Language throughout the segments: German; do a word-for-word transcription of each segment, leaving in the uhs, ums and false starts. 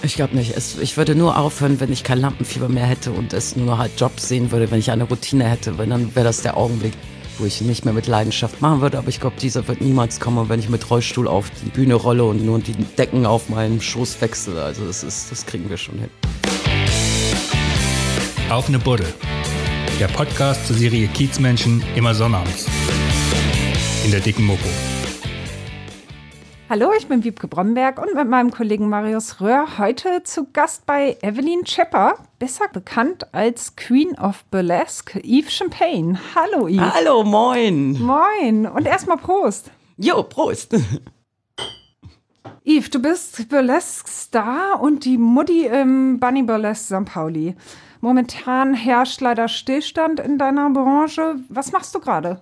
Ich glaube nicht. Es, ich würde nur aufhören, wenn ich kein Lampenfieber mehr hätte und es nur noch halt Jobs sehen würde, wenn ich eine Routine hätte. Weil dann wäre das der Augenblick, wo ich nicht mehr mit Leidenschaft machen würde. Aber ich glaube, dieser wird niemals kommen, wenn ich mit Rollstuhl auf die Bühne rolle und nur die Decken auf meinem Schoß wechsle. Also das, ist, das kriegen wir schon hin. Auf ne Budde. Der Podcast zur Serie Kiezmenschen immer sonnabends. In der dicken Mopo. Hallo, ich bin Wiebke Bromberg und mit meinem Kollegen Marius Röhr heute zu Gast bei Evelyn Schepper, besser bekannt als Queen of Burlesque, Yves Champagne. Hallo Yves. Hallo, moin. Moin und erstmal Prost. Jo, Prost. Yves, du bist Burlesque-Star und die Mutti im Bunny Burlesque Sankt Pauli. Momentan herrscht leider Stillstand in deiner Branche. Was machst du gerade?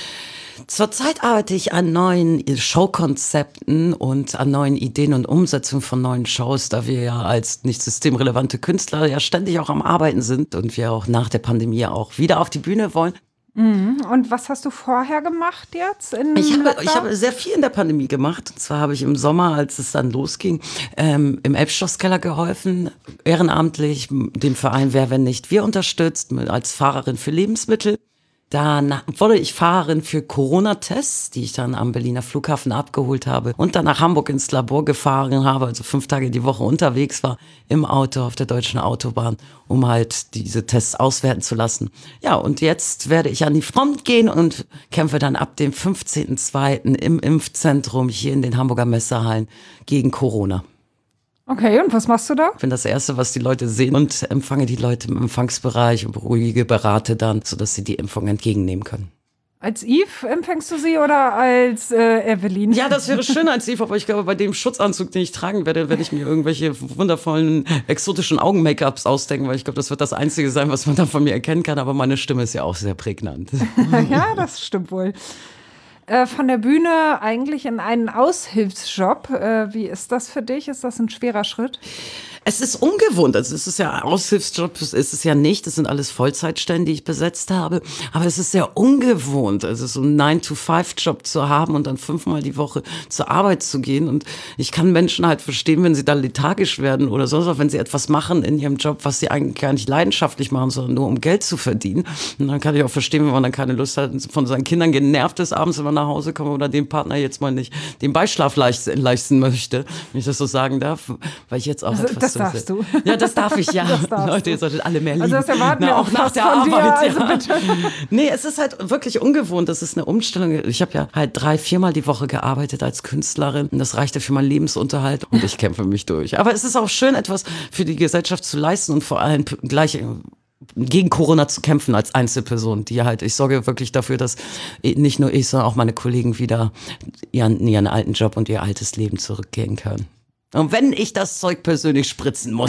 Zurzeit arbeite ich an neuen Showkonzepten und an neuen Ideen und Umsetzungen von neuen Shows, da wir ja als nicht systemrelevante Künstler ja ständig auch am Arbeiten sind und wir auch nach der Pandemie auch wieder auf die Bühne wollen. Mhm. Und was hast du vorher gemacht jetzt? In ich, habe, ich habe sehr viel in der Pandemie gemacht. Und zwar habe ich im Sommer, als es dann losging, ähm, im Elbschlosskeller geholfen, ehrenamtlich, dem Verein Wer, wenn nicht wir unterstützt, als Fahrerin für Lebensmittel. Dann wurde ich Fahrerin für Corona-Tests, die ich dann am Berliner Flughafen abgeholt habe und dann nach Hamburg ins Labor gefahren habe, also fünf Tage die Woche unterwegs war im Auto auf der deutschen Autobahn, um halt diese Tests auswerten zu lassen. Ja, und jetzt werde ich an die Front gehen und kämpfe dann ab dem fünfzehnten zweiten im Impfzentrum hier in den Hamburger Messehallen gegen Corona. Okay, und was machst du da? Ich bin das Erste, was die Leute sehen und empfange die Leute im Empfangsbereich und beruhige, berate dann, sodass sie die Impfung entgegennehmen können. Als Yves empfängst du sie oder als äh, Evelyn? Ja, das wäre schön als Yves, aber ich glaube, bei dem Schutzanzug, den ich tragen werde, werde ich mir irgendwelche wundervollen, exotischen Augen-Make-ups ausdenken, weil ich glaube, das wird das Einzige sein, was man dann von mir erkennen kann, aber meine Stimme ist ja auch sehr prägnant. Ja, das stimmt wohl. Äh, von der Bühne eigentlich in einen Aushilfsjob. Äh, wie ist das für dich? Ist das ein schwerer Schritt? Es ist ungewohnt, also es ist ja Aushilfsjob, ist es ja nicht, das sind alles Vollzeitstellen, die ich besetzt habe, aber es ist sehr ungewohnt, also so einen nine to five Job zu haben und dann fünfmal die Woche zur Arbeit zu gehen und ich kann Menschen halt verstehen, wenn sie da lethargisch werden oder sonst was, wenn sie etwas machen in ihrem Job, was sie eigentlich gar nicht leidenschaftlich machen, sondern nur um Geld zu verdienen und dann kann ich auch verstehen, wenn man dann keine Lust hat, von seinen Kindern genervt ist, abends wenn man nach Hause kommt oder dem Partner jetzt mal nicht den Beischlaf leisten möchte, wenn ich das so sagen darf, weil ich jetzt auch also, etwas Das darfst du. Ja, das darf ich, ja. Leute, ihr solltet alle mehr lieben. Also das erwarten wir Na, auch auch nach fast der von dir, Arbeit. also Ja. bitte. Nee, es ist halt wirklich ungewohnt. Das ist eine Umstellung. Ich habe ja halt drei, viermal die Woche gearbeitet als Künstlerin. Und das reichte für meinen Lebensunterhalt. Und ich kämpfe mich durch. Aber es ist auch schön, etwas für die Gesellschaft zu leisten und vor allem gleich gegen Corona zu kämpfen als Einzelperson, die halt, ich sorge wirklich dafür, dass nicht nur ich, sondern auch meine Kollegen wieder ihren, ihren alten Job und ihr altes Leben zurückgehen können. Und wenn ich das Zeug persönlich spritzen muss.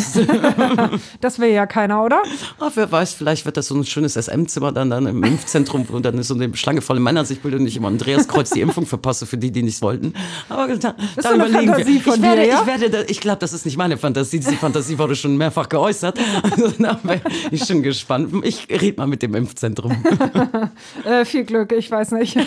Das will ja keiner, oder? Ach, wer weiß, vielleicht wird das so ein schönes S M-Zimmer dann, dann im Impfzentrum, wo dann so eine Schlange volle Männer sich bildet und ich immer Andreaskreuz die Impfung verpasse für die, die nicht wollten. Aber da, da eine überlegen Fantasie wir. von Ich werde, dir, ja? ich werde, da, ich glaube, das ist nicht meine Fantasie. Diese Fantasie wurde schon mehrfach geäußert. Also, da bin ich schon gespannt. Ich rede mal mit dem Impfzentrum. äh, viel Glück, ich weiß nicht.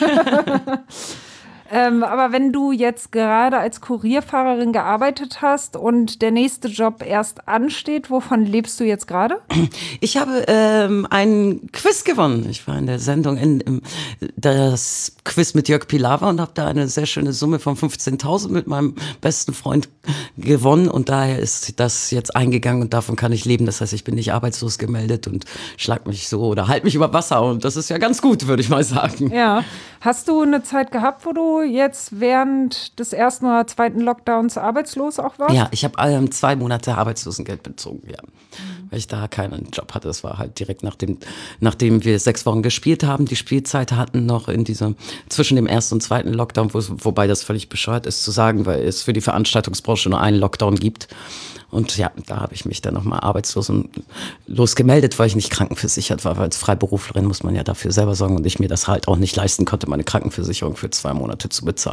Ähm, aber wenn du jetzt gerade als Kurierfahrerin gearbeitet hast und der nächste Job erst ansteht, wovon lebst du jetzt gerade? Ich habe ähm, einen Quiz gewonnen. Ich war in der Sendung in, in das Quiz mit Jörg Pilawa und habe da eine sehr schöne Summe von fünfzehntausend mit meinem besten Freund gewonnen und daher ist das jetzt eingegangen und davon kann ich leben. Das heißt, ich bin nicht arbeitslos gemeldet und schlag mich so oder halt mich über Wasser und das ist ja ganz gut, würde ich mal sagen. Ja. Hast du eine Zeit gehabt, wo du jetzt während des ersten oder zweiten Lockdowns arbeitslos auch warst? Ja, ich habe ähm, zwei Monate Arbeitslosengeld bezogen, ja. Mhm. Weil ich da keinen Job hatte. Das war halt direkt nachdem, nachdem wir sechs Wochen gespielt haben, die Spielzeit hatten noch in diesem, zwischen dem ersten und zweiten Lockdown, wo, wobei das völlig bescheuert ist zu sagen, weil es für die Veranstaltungsbranche nur einen Lockdown gibt. Und ja, da habe ich mich dann nochmal arbeitslos und losgemeldet, weil ich nicht krankenversichert war, weil als Freiberuflerin muss man ja dafür selber sorgen und ich mir das halt auch nicht leisten konnte, meine Krankenversicherung für zwei Monate zu bezahlen.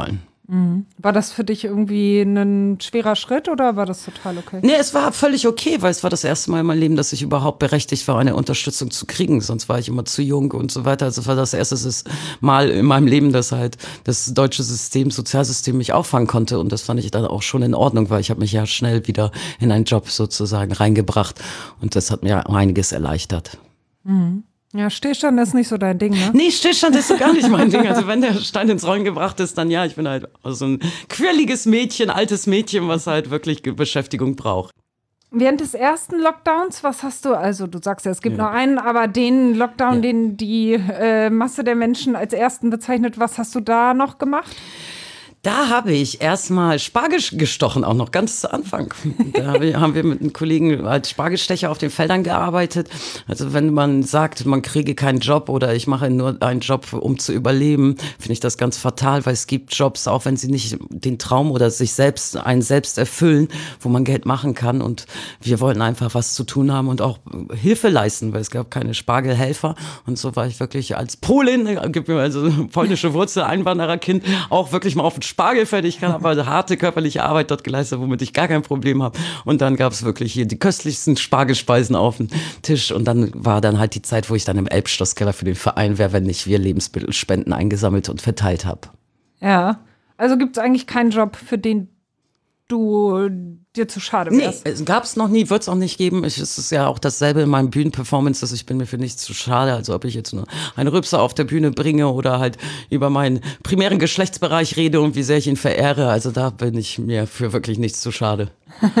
War das für dich irgendwie ein schwerer Schritt oder war das total okay? Nee, es war völlig okay, weil es war das erste Mal in meinem Leben, dass ich überhaupt berechtigt war, eine Unterstützung zu kriegen. Sonst war ich immer zu jung und so weiter. Also es war das erste Mal in meinem Leben, dass halt das deutsche System, Sozialsystem mich auffangen konnte. Und das fand ich dann auch schon in Ordnung, weil ich habe mich ja schnell wieder in einen Job sozusagen reingebracht. Und das hat mir einiges erleichtert. Mhm. Ja, Stillstand ist nicht so dein Ding, ne? Nee, Stillstand ist so gar nicht mein Ding. Also wenn der Stein ins Rollen gebracht ist, dann ja, ich bin halt so ein quirliges Mädchen, altes Mädchen, was halt wirklich Beschäftigung braucht. Während des ersten Lockdowns, was hast du, also du sagst ja, es gibt Ja. nur einen, aber den Lockdown, Ja. den die äh, Masse der Menschen als ersten bezeichnet, was hast du da noch gemacht? Da habe ich erstmal Spargel gestochen, auch noch ganz zu Anfang. Da habe ich, haben wir mit einem Kollegen als Spargelstecher auf den Feldern gearbeitet. Also wenn man sagt, man kriege keinen Job oder ich mache nur einen Job, um zu überleben, finde ich das ganz fatal, weil es gibt Jobs, auch wenn sie nicht den Traum oder sich selbst, einen selbst erfüllen, wo man Geld machen kann. Und wir wollten einfach was zu tun haben und auch Hilfe leisten, weil es gab keine Spargelhelfer. Und so war ich wirklich als Polin, also polnische Wurzel, Einwandererkind, auch wirklich mal auf den Spargelfeld. Ich kann aber harte körperliche Arbeit dort geleistet, womit ich gar kein Problem habe. Und dann gab es wirklich hier die köstlichsten Spargelspeisen auf dem Tisch. Und dann war dann halt die Zeit, wo ich dann im Elbschlosskeller für den Verein Wer, wenn nicht wir Lebensmittelspenden eingesammelt und verteilt habe. Ja, also gibt es eigentlich keinen Job, für den du dir zu schade Nee, wärst? es gab es noch nie, wird es auch nicht geben. Ich, es ist ja auch dasselbe in meinen Bühnenperformances. Ich bin mir für nichts zu schade. Also ob ich jetzt nur einen Rübser auf der Bühne bringe oder halt über meinen primären Geschlechtsbereich rede und wie sehr ich ihn verehre. Also da bin ich mir für wirklich nichts zu schade.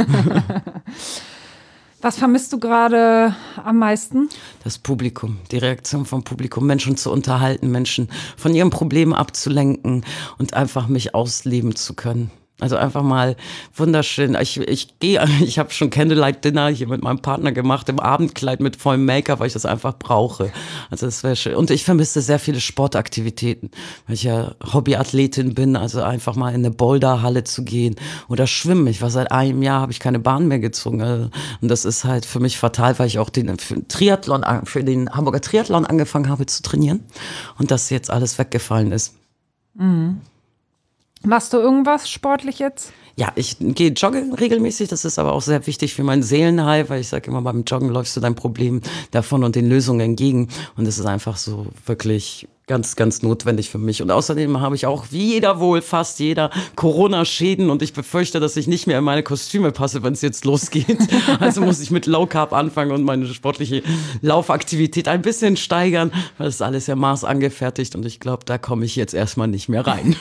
Was vermisst du gerade am meisten? Das Publikum, die Reaktion vom Publikum, Menschen zu unterhalten, Menschen von ihren Problemen abzulenken und einfach mich ausleben zu können. Also einfach mal wunderschön. Ich, ich gehe, ich habe schon Candlelight Dinner hier mit meinem Partner gemacht, im Abendkleid mit vollem Make-up, weil ich das einfach brauche. Also das wäre schön. Und ich vermisse sehr viele Sportaktivitäten, weil ich ja Hobbyathletin bin, also einfach mal in eine Boulderhalle zu gehen oder schwimmen. Ich war seit einem Jahr, habe ich keine Bahn mehr gezogen. Und das ist halt für mich fatal, weil ich auch den für den Triathlon, für den Hamburger Triathlon angefangen habe zu trainieren und das jetzt alles weggefallen ist. Mhm. Machst du irgendwas sportlich jetzt? Ja, ich gehe joggen regelmäßig, das ist aber auch sehr wichtig für mein Seelenheil, weil ich sage immer, beim Joggen läufst du deinem Problem davon und den Lösungen entgegen und das ist einfach so wirklich ganz, ganz notwendig für mich. Und außerdem habe ich auch, wie jeder wohl, fast jeder, Corona-Schäden und ich befürchte, dass ich nicht mehr in meine Kostüme passe, wenn es jetzt losgeht. Also muss ich mit Low Carb anfangen und meine sportliche Laufaktivität ein bisschen steigern, weil das ist alles ja maßangefertigt und ich glaube, da komme ich jetzt erstmal nicht mehr rein.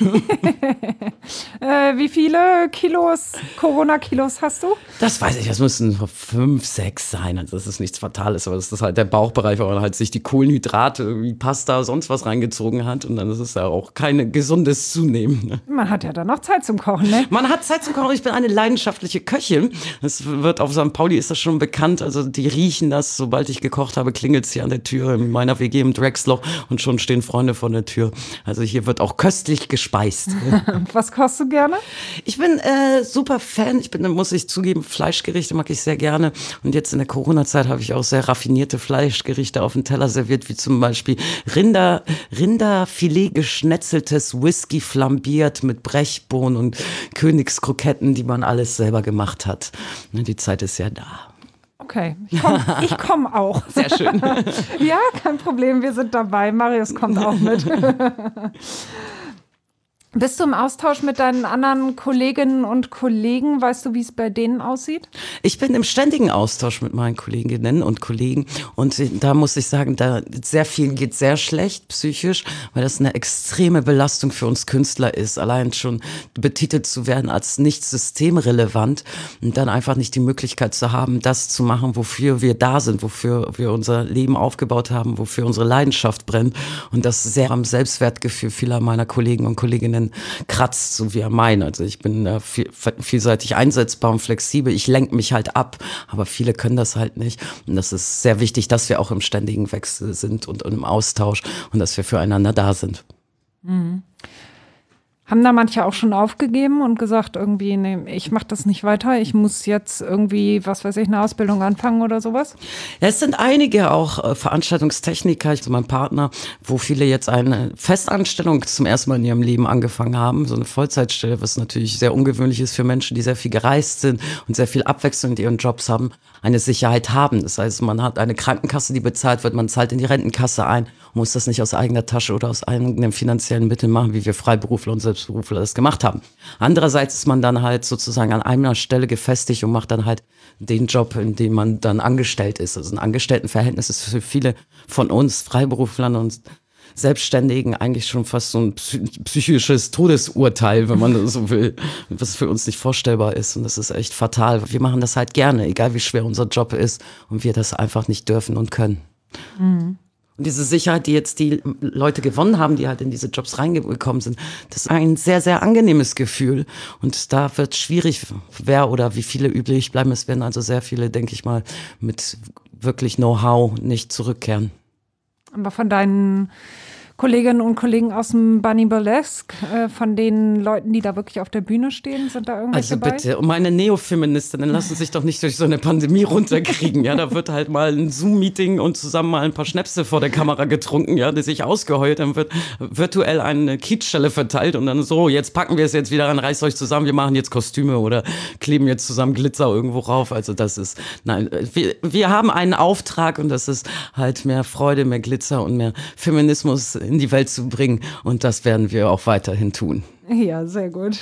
äh, wie viele Kilos, Corona-Kilos hast du? Das weiß ich, das müssen fünf, sechs sein. Also das ist nichts Fatales, aber das ist halt der Bauchbereich, wo man halt sich die Kohlenhydrate, wie Pasta, sonst was reingezogen hat. Und dann ist es ja auch kein gesundes Zunehmen. Ne? Man hat ja dann noch Zeit zum Kochen, ne? Man hat Zeit zum Kochen. Ich bin eine leidenschaftliche Köchin. Das wird auf Sankt Pauli ist das schon bekannt. Also die riechen das. Sobald ich gekocht habe, klingelt es hier an der Tür in meiner W G im Drexloch und schon stehen Freunde vor der Tür. Also hier wird auch köstlich gespeist. Was kochst du gerne? Ich bin äh, super Fan. Ich bin, muss ich zugeben, Fleischgerichte mag ich sehr gerne. Und jetzt in der Corona-Zeit habe ich auch sehr raffinierte Fleischgerichte auf dem Teller serviert, wie zum Beispiel Rinder, Rinderfilet geschnetzeltes Whisky flambiert mit Brechbohnen und Königskroketten, die man alles selber gemacht hat. Die Zeit ist ja da. Okay, ich komme ich komm auch. Sehr schön. Ja, kein Problem, wir sind dabei. Marius kommt auch mit. Bist du im Austausch mit deinen anderen Kolleginnen und Kollegen? Weißt du, wie es bei denen aussieht? Ich bin im ständigen Austausch mit meinen Kolleginnen und Kollegen und da muss ich sagen, da sehr vielen geht sehr schlecht psychisch, weil das eine extreme Belastung für uns Künstler ist, allein schon betitelt zu werden als nicht systemrelevant und dann einfach nicht die Möglichkeit zu haben, das zu machen, wofür wir da sind, wofür wir unser Leben aufgebaut haben, wofür unsere Leidenschaft brennt und das sehr am Selbstwertgefühl vieler meiner Kollegen und Kolleginnen kratzt, so wie er meint. Also ich bin äh, viel, vielseitig einsetzbar und flexibel. Ich lenke mich halt ab, aber viele können das halt nicht. Und das ist sehr wichtig, dass wir auch im ständigen Wechsel sind und, und im Austausch und dass wir füreinander da sind. Mhm. Haben da manche auch schon aufgegeben und gesagt, irgendwie, nee, ich mache das nicht weiter, ich muss jetzt irgendwie, was weiß ich, eine Ausbildung anfangen oder sowas? Ja, es sind einige auch äh, Veranstaltungstechniker, ich, mein Partner, wo viele jetzt eine Festanstellung zum ersten Mal in ihrem Leben angefangen haben, so eine Vollzeitstelle, was natürlich sehr ungewöhnlich ist für Menschen, die sehr viel gereist sind und sehr viel Abwechslung in ihren Jobs haben, eine Sicherheit haben. Das heißt, man hat eine Krankenkasse, die bezahlt wird, man zahlt in die Rentenkasse ein und muss das nicht aus eigener Tasche oder aus eigenen finanziellen Mitteln machen, wie wir Freiberufler und Selbstberufler das gemacht haben. Andererseits ist man dann halt sozusagen an einer Stelle gefestigt und macht dann halt den Job, in dem man dann angestellt ist. Also ein Angestelltenverhältnis ist für viele von uns Freiberuflern und Selbstständigen eigentlich schon fast so ein psychisches Todesurteil, wenn man so will, was für uns nicht vorstellbar ist. Und das ist echt fatal. Wir machen das halt gerne, egal wie schwer unser Job ist und wir das einfach nicht dürfen und können. Mhm. Und diese Sicherheit, die jetzt die Leute gewonnen haben, die halt in diese Jobs reingekommen sind, das ist ein sehr, sehr angenehmes Gefühl. Und da wird schwierig, wer oder wie viele übrig bleiben. Es werden also sehr viele, denke ich mal, mit wirklich Know-how nicht zurückkehren. Aber von deinen Kolleginnen und Kollegen aus dem Bunny Burlesque, äh, von den Leuten, die da wirklich auf der Bühne stehen, sind da irgendwelche Also dabei? bitte, und meine Neofeministinnen lassen sich doch nicht durch so eine Pandemie runterkriegen. Ja, da wird halt mal ein Zoom-Meeting und zusammen mal ein paar Schnäpse vor der Kamera getrunken, ja, die sich ausgeheult, dann wird virtuell eine Kiezstelle verteilt und dann so, jetzt packen wir es jetzt wieder an, reißt euch zusammen, wir machen jetzt Kostüme oder kleben jetzt zusammen Glitzer irgendwo rauf. Also das ist, nein, wir, wir haben einen Auftrag und das ist halt mehr Freude, mehr Glitzer und mehr Feminismus in die Welt zu bringen. Und das werden wir auch weiterhin tun. Ja, sehr gut.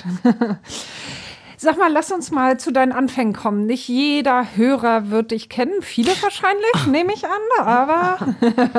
Sag mal, lass uns mal zu deinen Anfängen kommen. Nicht jeder Hörer wird dich kennen. Viele wahrscheinlich, nehme ich an, aber,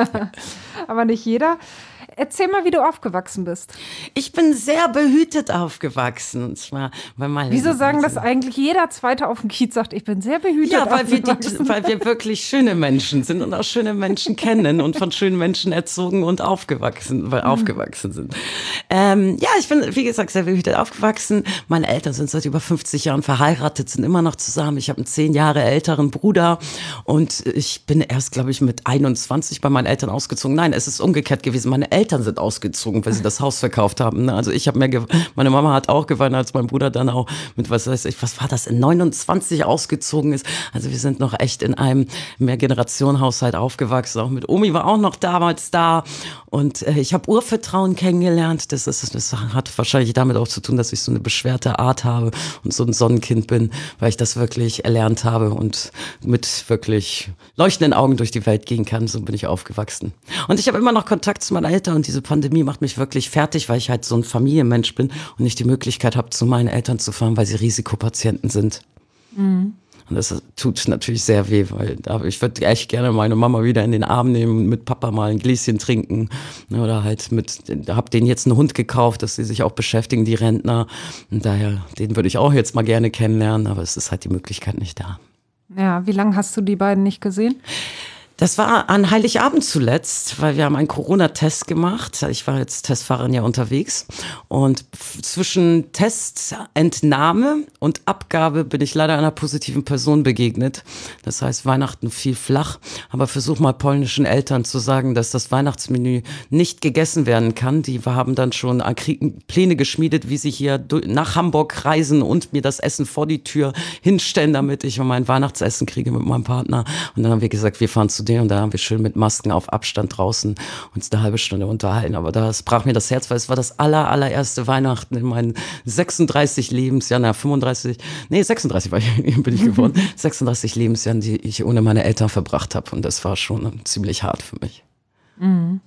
aber nicht jeder. Erzähl mal, wie du aufgewachsen bist. Ich bin sehr behütet aufgewachsen. Und zwar, weil meine Wieso sagen das eigentlich jeder Zweite auf dem Kiez sagt, ich bin sehr behütet ja, weil wir, aufgewachsen? die, weil wir wirklich schöne Menschen sind und auch schöne Menschen kennen und von schönen Menschen erzogen und aufgewachsen, weil mhm. aufgewachsen sind. Ähm, ja, ich bin, wie gesagt, sehr behütet aufgewachsen. Meine Eltern sind seit über fünfzig Jahren verheiratet, sind immer noch zusammen. Ich habe einen zehn Jahre älteren Bruder und ich bin erst, glaube ich, mit einundzwanzig bei meinen Eltern ausgezogen. Nein, es ist umgekehrt gewesen. Meine Eltern Eltern sind ausgezogen, weil sie das Haus verkauft haben. Also ich habe mehr, ge- meine Mama hat auch geweint, als mein Bruder dann auch mit, was weiß ich, was war das, in neunundzwanzig ausgezogen ist. Also wir sind noch echt in einem Mehrgenerationenhaushalt aufgewachsen. Auch mit Omi war auch noch damals da. Und äh, ich habe Urvertrauen kennengelernt. Das, ist, das hat wahrscheinlich damit auch zu tun, dass ich so eine beschwerte Art habe und so ein Sonnenkind bin, weil ich das wirklich erlernt habe und mit wirklich leuchtenden Augen durch die Welt gehen kann. So bin ich aufgewachsen. Und ich habe immer noch Kontakt zu meinen Eltern und diese Pandemie macht mich wirklich fertig, weil ich halt so ein Familienmensch bin und nicht die Möglichkeit habe, zu meinen Eltern zu fahren, weil sie Risikopatienten sind. Mhm. Und das tut natürlich sehr weh, weil ich würde echt gerne meine Mama wieder in den Arm nehmen und mit Papa mal ein Gläschen trinken. Oder halt mit, hab denen jetzt einen Hund gekauft, dass sie sich auch beschäftigen, die Rentner. Und daher, den würde ich auch jetzt mal gerne kennenlernen, aber es ist halt die Möglichkeit nicht da. Ja, wie lange hast du die beiden nicht gesehen? Das war an Heiligabend zuletzt, weil wir haben einen Corona-Test gemacht. Ich war jetzt Testfahrerin ja unterwegs. Und zwischen Testentnahme und Abgabe bin ich leider einer positiven Person begegnet. Das heißt, Weihnachten fiel flach. Aber versuch mal polnischen Eltern zu sagen, dass das Weihnachtsmenü nicht gegessen werden kann. Die haben dann schon Pläne geschmiedet, wie sie hier nach Hamburg reisen und mir das Essen vor die Tür hinstellen, damit ich mein Weihnachtsessen kriege mit meinem Partner. Und dann haben wir gesagt, wir fahren zu denen und da haben wir schön mit Masken auf Abstand draußen uns eine halbe Stunde unterhalten. Aber das brach mir das Herz, weil es war das aller, allererste Weihnachten in meinen sechsunddreißig Lebensjahren, na fünfunddreißig, nee sechsunddreißig war ich, bin ich geworden, sechsunddreißig Lebensjahren, die ich ohne meine Eltern verbracht habe. Und das war schon ziemlich hart für mich. Mhm.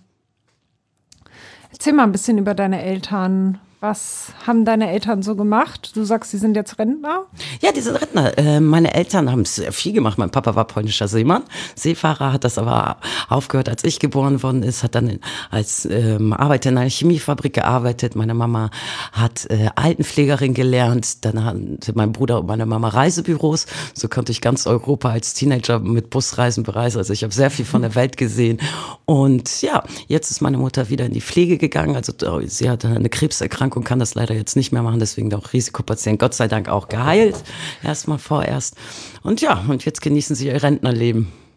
Erzähl mal ein bisschen über deine Eltern. Was haben deine Eltern so gemacht? Du sagst, sie sind jetzt Rentner? Ja, die sind Rentner. Äh, meine Eltern haben sehr viel gemacht. Mein Papa war polnischer Seemann, Seefahrer, hat das aber aufgehört, als ich geboren worden ist, hat dann als ähm, Arbeiter in einer Chemiefabrik gearbeitet. Meine Mama hat äh, Altenpflegerin gelernt. Dann hatte mein Bruder und meine Mama Reisebüros. So konnte ich ganz Europa als Teenager mit Busreisen bereisen. Also ich habe sehr viel von der Welt gesehen. Und ja, jetzt ist meine Mutter wieder in die Pflege gegangen. Also sie hatte eine Krebserkrankung und kann das leider jetzt nicht mehr machen, deswegen auch Risikopatient, Gott sei Dank auch geheilt, erstmal vorerst. Und ja, und jetzt genießen sie ihr Rentnerleben.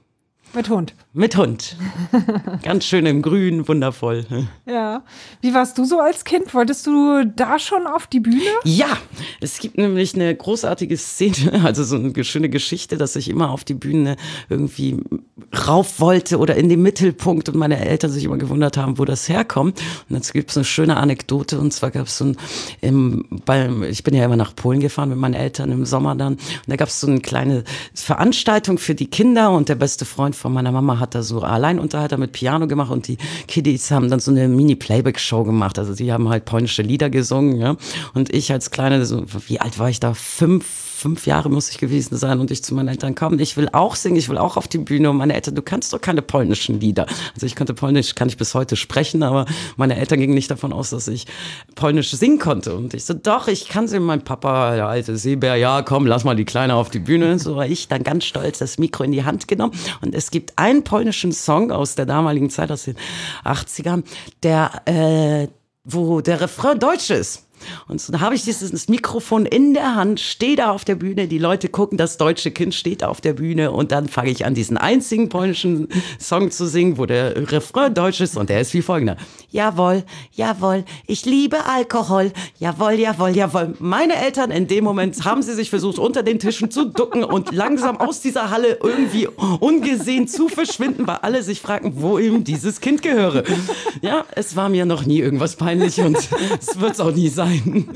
Mit Hund. Mit Hund. Ganz schön im Grün, wundervoll. Ja. Wie warst du so als Kind? Wolltest du da schon auf die Bühne? Ja, es gibt nämlich eine großartige Szene, also so eine schöne Geschichte, dass ich immer auf die Bühne irgendwie rauf wollte oder in den Mittelpunkt und meine Eltern sich immer gewundert haben, wo das herkommt. Und dazu gibt es eine schöne Anekdote, und zwar gab es so ein, im, beim, ich bin ja immer nach Polen gefahren mit meinen Eltern im Sommer dann, und da gab es so eine kleine Veranstaltung für die Kinder, und der beste Freund von meiner Mama hat da so Alleinunterhalter mit Piano gemacht, und die Kiddies haben dann so eine Mini-Playback-Show gemacht. Also die haben halt polnische Lieder gesungen, ja. Und ich als Kleine, so, wie alt war ich da? Fünf, fünf Jahre muss ich gewesen sein, und ich zu meinen Eltern kam, ich will auch singen, ich will auch auf die Bühne, und meine Eltern, du kannst doch keine polnischen Lieder. Also ich konnte Polnisch, kann ich bis heute sprechen, aber meine Eltern gingen nicht davon aus, dass ich Polnisch singen konnte. Und ich so, doch, ich kann singen. Mein Papa, der alte Seebär, ja, komm, lass mal die Kleine auf die Bühne. Und so war ich dann ganz stolz das Mikro in die Hand genommen, und es gibt einen polnischen Song aus der damaligen Zeit, aus den achtzigern, der, äh, wo der Refrain deutsch ist. Und so, da habe ich dieses Mikrofon in der Hand, stehe da auf der Bühne, die Leute gucken, das deutsche Kind steht da auf der Bühne, und dann fange ich an, diesen einzigen polnischen Song zu singen, wo der Refrain deutsch ist, und der ist wie folgender. Jawohl, jawohl, ich liebe Alkohol, jawohl, jawohl, jawohl. Meine Eltern in dem Moment haben sie sich versucht, unter den Tischen zu ducken und langsam aus dieser Halle irgendwie ungesehen zu verschwinden, weil alle sich fragten, wo ihm dieses Kind gehöre. Ja, es war mir noch nie irgendwas peinlich, und es wird es auch nie sein.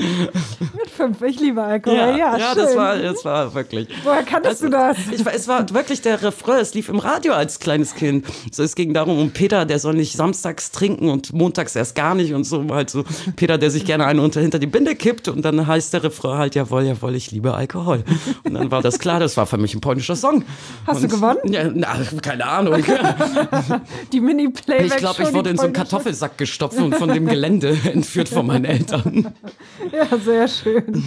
Mit fünf, ich liebe Alkohol. Ja, ja, ja schön. das, war, das war wirklich. Woher kanntest also, du das? Ich, es war wirklich der Refrain, es lief im Radio als kleines Kind. So, es ging darum, um Peter, der soll nicht samstags trinken und montags erst gar nicht, und so halt so Peter, der sich gerne einen unter hinter die Binde kippt, und dann heißt der Refrain halt, jawohl, jawohl, ich liebe Alkohol. Und dann war das klar, das war für mich ein polnischer Song. Hast und, du gewonnen? Ja, na, keine Ahnung. Die Mini-Playback. Ich glaube, ich wurde in so einen Kartoffelsack gestopft und von dem Gelände entführt von meinen Eltern. Ja, sehr schön.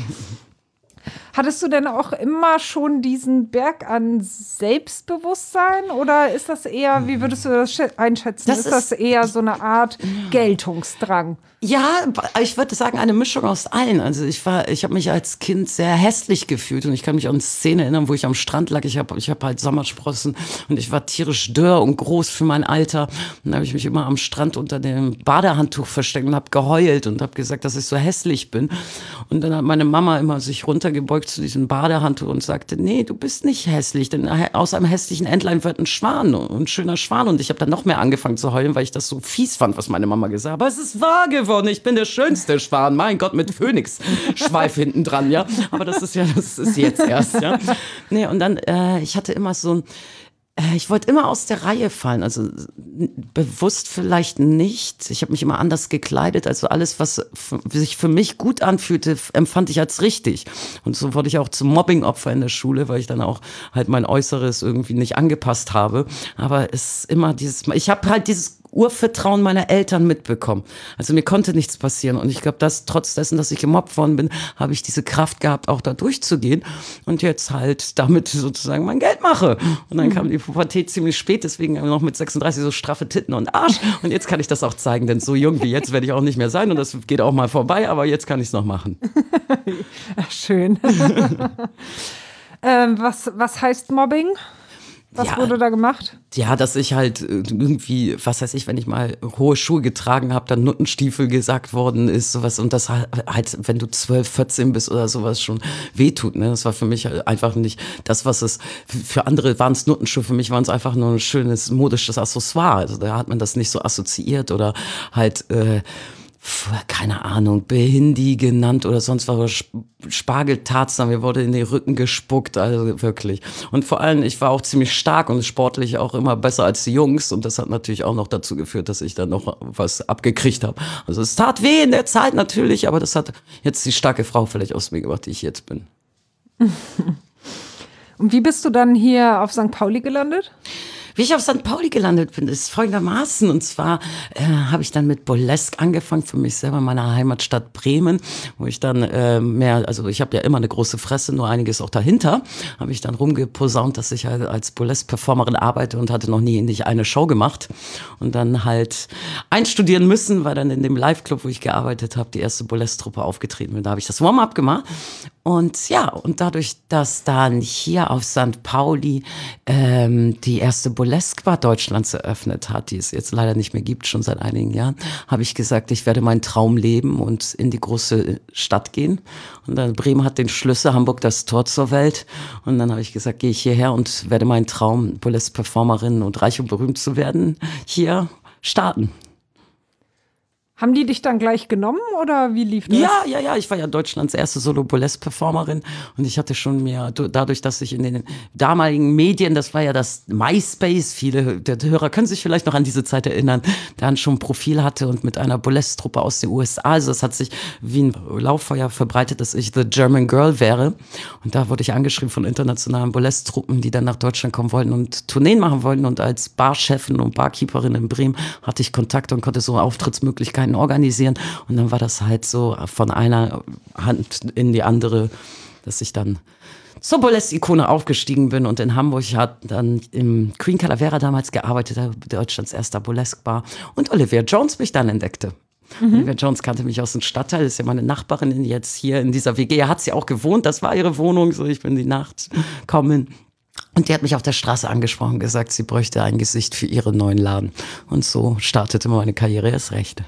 Hattest du denn auch immer schon diesen Berg an Selbstbewusstsein, oder ist das eher, wie würdest du das einschätzen? Das ist, ist das eher so eine Art Geltungsdrang? Ja, ich würde sagen, eine Mischung aus allen. Also ich war, ich habe mich als Kind sehr hässlich gefühlt, und ich kann mich an eine Szene erinnern, wo ich am Strand lag. Ich habe ich hab halt Sommersprossen, und ich war tierisch dürr und groß für mein Alter. Und dann habe ich mich immer am Strand unter dem Badehandtuch versteckt und habe geheult und habe gesagt, dass ich so hässlich bin. Und dann hat meine Mama immer sich runtergebeugt zu diesem Badehandtuch und sagte, nee, du bist nicht hässlich, denn aus einem hässlichen Entlein wird ein Schwan, ein schöner Schwan. Und ich habe dann noch mehr angefangen zu heulen, weil ich das so fies fand, was meine Mama gesagt hat. Aber es ist wahr geworden. Ich bin der schönste Schwan, mein Gott, mit Phönix-Schweif hinten dran, ja. Aber das ist ja, das ist jetzt erst, ja. Nee, und dann, äh, ich hatte immer so ein, äh, ich wollte immer aus der Reihe fallen, also bewusst vielleicht nicht. Ich habe mich immer anders gekleidet, also alles, was f- sich für mich gut anfühlte, f- empfand ich als richtig. Und so wurde ich auch zum Mobbing-Opfer in der Schule, weil ich dann auch halt mein Äußeres irgendwie nicht angepasst habe. Aber es ist immer dieses, ich habe halt dieses Urvertrauen meiner Eltern mitbekommen. Also mir konnte nichts passieren, und ich glaube, dass trotz dessen, dass ich gemobbt worden bin, habe ich diese Kraft gehabt, auch da durchzugehen, und jetzt halt damit sozusagen mein Geld mache. Und dann kam die Pubertät ziemlich spät, deswegen noch mit sechsunddreißig so straffe Titten und Arsch, und jetzt kann ich das auch zeigen, denn so jung wie jetzt werde ich auch nicht mehr sein, und das geht auch mal vorbei, aber jetzt kann ich es noch machen. Ach, schön. ähm, was, was heißt Mobbing? Was ja, wurde da gemacht? Ja, dass ich halt irgendwie, was weiß ich, wenn ich mal hohe Schuhe getragen habe, dann Nuttenstiefel gesagt worden ist, sowas, und das halt, wenn du zwölf, vierzehn bist oder sowas, schon wehtut, ne? Das war für mich einfach nicht das, was es, für andere waren es Nuttenschuhe, für mich waren es einfach nur ein schönes modisches Accessoire, also da hat man das nicht so assoziiert oder halt, äh, keine Ahnung, Behindi genannt oder sonst was, Spargeltarzan, mir wurde in den Rücken gespuckt, also wirklich. Und vor allem, ich war auch ziemlich stark und sportlich auch immer besser als die Jungs, und das hat natürlich auch noch dazu geführt, dass ich dann noch was abgekriegt habe. Also es tat weh in der Zeit natürlich, aber das hat jetzt die starke Frau vielleicht aus mir gemacht, die ich jetzt bin. Und wie bist du dann hier auf Sankt Pauli gelandet? Wie ich auf Sankt Pauli gelandet bin, ist folgendermaßen. Und zwar äh, habe ich dann mit Burlesque angefangen, für mich selber in meiner Heimatstadt Bremen, wo ich dann äh, mehr, also ich habe ja immer eine große Fresse, nur einiges auch dahinter, habe ich dann rumgeposaunt, dass ich halt als Burlesque-Performerin arbeite, und hatte noch nie nicht eine Show gemacht. Und dann halt einstudieren müssen, weil dann in dem Live-Club, wo ich gearbeitet habe, die erste Burlesque-Truppe aufgetreten bin. Da habe ich das Warm-up gemacht. Und ja, und dadurch, dass dann hier auf Sankt Pauli ähm, die erste Burlesque Burlesque Bar Deutschlands eröffnet hat, die es jetzt leider nicht mehr gibt, schon seit einigen Jahren, habe ich gesagt, ich werde meinen Traum leben und in die große Stadt gehen. Und dann Bremen hat den Schlüssel, Hamburg das Tor zur Welt. Und dann habe ich gesagt, gehe ich hierher und werde meinen Traum, Burlesque-Performerin und reich und berühmt zu werden, hier starten. Haben die dich dann gleich genommen oder wie lief das? Ja, ja, ja, ich war ja Deutschlands erste Solo-Burlesque-Performerin und ich hatte schon mir, dadurch, dass ich in den damaligen Medien, das war ja das MySpace, viele der Hörer können sich vielleicht noch an diese Zeit erinnern, dann schon ein Profil hatte und mit einer Burlesque-Truppe aus den U S A, also es hat sich wie ein Lauffeuer verbreitet, dass ich The German Girl wäre und da wurde ich angeschrieben von internationalen Burlesque-Truppen, die dann nach Deutschland kommen wollten und Tourneen machen wollten und als Barchefin und Barkeeperin in Bremen hatte ich Kontakt und konnte so Auftrittsmöglichkeiten organisieren und dann war das halt so von einer Hand in die andere, dass ich dann zur Burlesque-Ikone aufgestiegen bin und in Hamburg hat dann im Queen Calavera damals gearbeitet, Deutschlands erster Burlesque-Bar und Olivia Jones mich dann entdeckte. Mhm. Olivia Jones kannte mich aus dem Stadtteil, ist ja meine Nachbarin jetzt hier in dieser W G, hat sie auch gewohnt, das war ihre Wohnung, so ich bin die Nacht kommen. Und die hat mich auf der Straße angesprochen und gesagt, sie bräuchte ein Gesicht für ihren neuen Laden. Und so startete meine Karriere erst recht.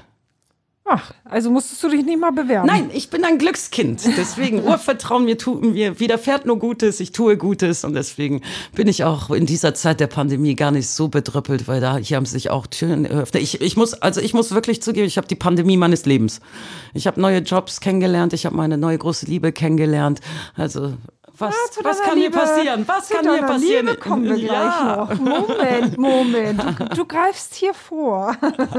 Ach, also musstest du dich nicht mal bewerben? Nein, ich bin ein Glückskind. Deswegen, Urvertrauen, mir, tu, mir widerfährt nur Gutes, ich tue Gutes. Und deswegen bin ich auch in dieser Zeit der Pandemie gar nicht so bedrüppelt, weil da hier haben sich auch Türen eröffnet. Ich, ich muss, also ich muss wirklich zugeben, ich habe die Pandemie meines Lebens. Ich habe neue Jobs kennengelernt, ich habe meine neue große Liebe kennengelernt. Also Was, ja, was kann Liebe, mir passieren? Was kann mir passieren? Liebe kommen wir ja. gleich noch. Moment, Moment. Du, du greifst hier vor.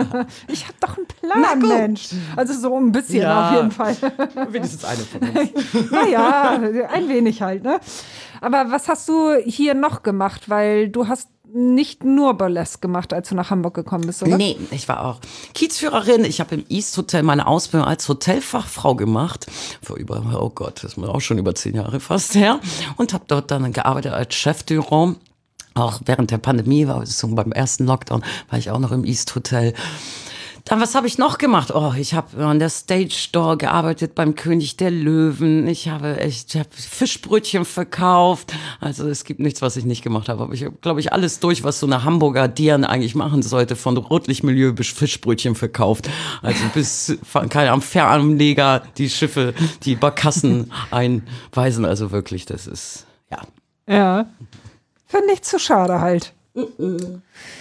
Ich habe doch einen Plan, Mensch. Also so ein bisschen ja. auf jeden Fall. Wenigstens eine von uns. Naja, ein wenig halt, ne? Aber was hast du hier noch gemacht? Weil du hast nicht nur Burlesque gemacht, als du nach Hamburg gekommen bist, oder? Nee, ich war auch Kiezführerin. Ich habe im East Hotel meine Ausbildung als Hotelfachfrau gemacht. Vor über, oh Gott, das ist auch schon über zehn Jahre fast her. Und habe dort dann gearbeitet als Chef du Raum. Auch während der Pandemie, war so beim ersten Lockdown, war ich auch noch im East Hotel. Dann, was habe ich noch gemacht? Oh, ich habe an der Stage Door gearbeitet beim König der Löwen. Ich habe echt, ich habe Fischbrötchen verkauft. Also es gibt nichts, was ich nicht gemacht habe. Aber ich habe, glaube ich, alles durch, was so eine Hamburger Dian eigentlich machen sollte. Von Rotlichtmilieu bis Fischbrötchen verkauft. Also bis, keine Ahnung, Fähranleger, die Schiffe, die Barkassen einweisen. Also wirklich, das ist, ja. Ja. Finde ich zu schade halt. Mm-mm.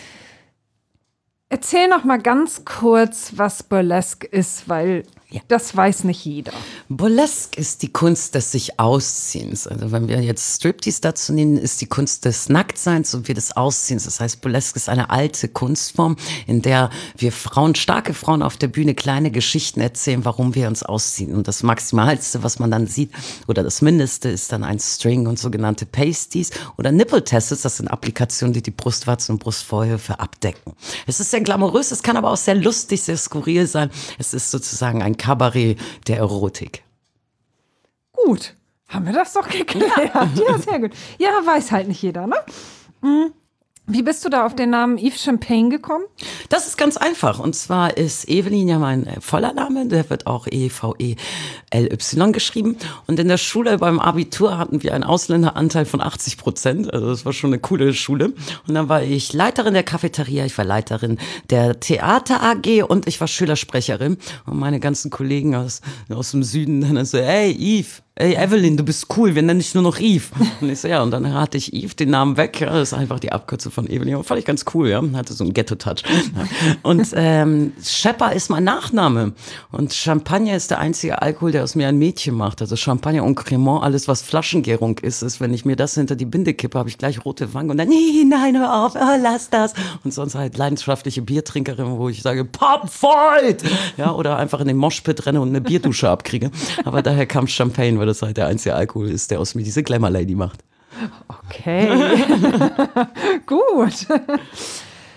Erzähl noch mal ganz kurz, was Burlesque ist, weil ja. das weiß nicht jeder. Burlesque ist die Kunst des sich Ausziehens. Also wenn wir jetzt Striptease dazu nehmen, ist die Kunst des Nacktseins und wir des Ausziehens. Das heißt, Burlesque ist eine alte Kunstform, in der wir Frauen, starke Frauen auf der Bühne kleine Geschichten erzählen, warum wir uns ausziehen. Und das Maximalste, was man dann sieht, oder das Mindeste, ist dann ein String und sogenannte Pasties oder Nipple-Tests. Das sind Applikationen, die die Brustwarzen und Brustvorhöfe abdecken. Es ist sehr glamourös, es kann aber auch sehr lustig, sehr skurril sein. Es ist sozusagen ein Kabarett der Erotik. Gut, haben wir das doch geklärt. Ja, ja sehr gut. Ja, weiß halt nicht jeder, ne? Mhm. Wie bist du da auf den Namen Yves Champagne gekommen? Das ist ganz einfach. Und zwar ist Evelyn ja mein voller Name. Der wird auch E V E L Y geschrieben. Und in der Schule beim Abitur hatten wir einen Ausländeranteil von achtzig Prozent. Also das war schon eine coole Schule. Und dann war ich Leiterin der Cafeteria, ich war Leiterin der Theater A G und ich war Schülersprecherin. Und meine ganzen Kollegen aus, aus dem Süden dann so, hey Yves, ey Evelyn, du bist cool, wir nennen dich nur noch Yves. Und ich so, ja, und dann hatte ich Yves den Namen weg. Ja, das ist einfach die Abkürzung von Evelyn. Und fand ich ganz cool, ja. Hatte so einen Ghetto-Touch. Und ähm, Schepper ist mein Nachname. Und Champagner ist der einzige Alkohol, der aus mir ein Mädchen macht. Also Champagner und Cremant, alles was Flaschengärung ist, ist, wenn ich mir das hinter die Binde kippe, habe ich gleich rote Wangen und dann, nee, nein, hör auf, oh, lass das. Und sonst halt leidenschaftliche Biertrinkerin, wo ich sage, Pop fight! Ja, oder einfach in den Moshpit renne und eine Bierdusche abkriege. Aber daher kam Champagne, weil das halt der einzige Alkohol ist, der aus mir diese Glamour-Lady macht. Okay. Gut.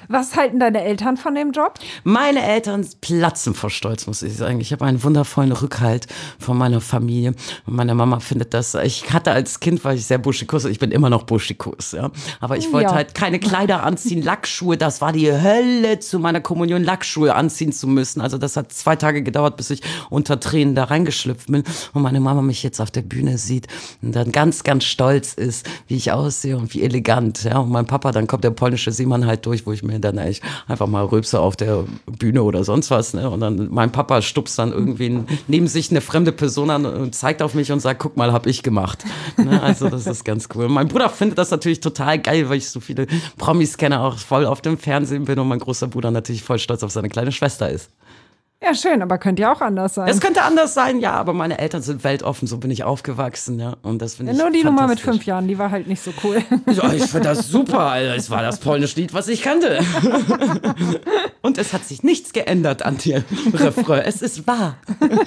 Was halten deine Eltern von dem Job? Meine Eltern platzen vor Stolz, muss ich sagen. Ich habe einen wundervollen Rückhalt von meiner Familie. Und meine Mama findet das, ich hatte als Kind, war ich sehr buschikos, ich bin immer noch buschikos, ja. Aber ich wollte Ja. halt keine Kleider anziehen, Lackschuhe, das war die Hölle, zu meiner Kommunion Lackschuhe anziehen zu müssen. Also das hat zwei Tage gedauert, bis ich unter Tränen da reingeschlüpft bin. Und meine Mama mich jetzt auf der Bühne sieht und dann ganz, ganz stolz ist, wie ich aussehe und wie elegant, ja. Und mein Papa, dann kommt der polnische Seemann halt durch, wo ich mir dann echt einfach mal rülpse auf der Bühne oder sonst was, ne? Und dann mein Papa stupst dann irgendwie neben sich eine fremde Person an und zeigt auf mich und sagt, guck mal, hab ich gemacht. Ne? Also das ist ganz cool. Mein Bruder findet das natürlich total geil, weil ich so viele Promis kenne, auch voll auf dem Fernsehen bin und mein großer Bruder natürlich voll stolz auf seine kleine Schwester ist. Ja, schön, aber könnte ja auch anders sein. Es könnte anders sein, ja, aber meine Eltern sind weltoffen, so bin ich aufgewachsen, ja. Und das finde Ja, ich nur die Nummer mit fantastisch. fünf Jahren, die war halt nicht so cool. Ja, ich finde das super, Alter. Es war das polnische Lied, was ich kannte. Und es hat sich nichts geändert an dem Refrain. Es ist wahr.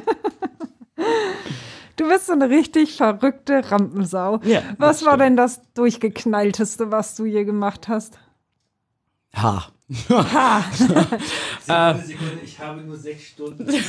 Du bist so eine richtig verrückte Rampensau. Ja, was das war stimmt. denn das durchgeknallteste, was du je gemacht hast? Ha. Ha! Sekunde, Sekunde, ich habe nur sechs Stunden. Okay,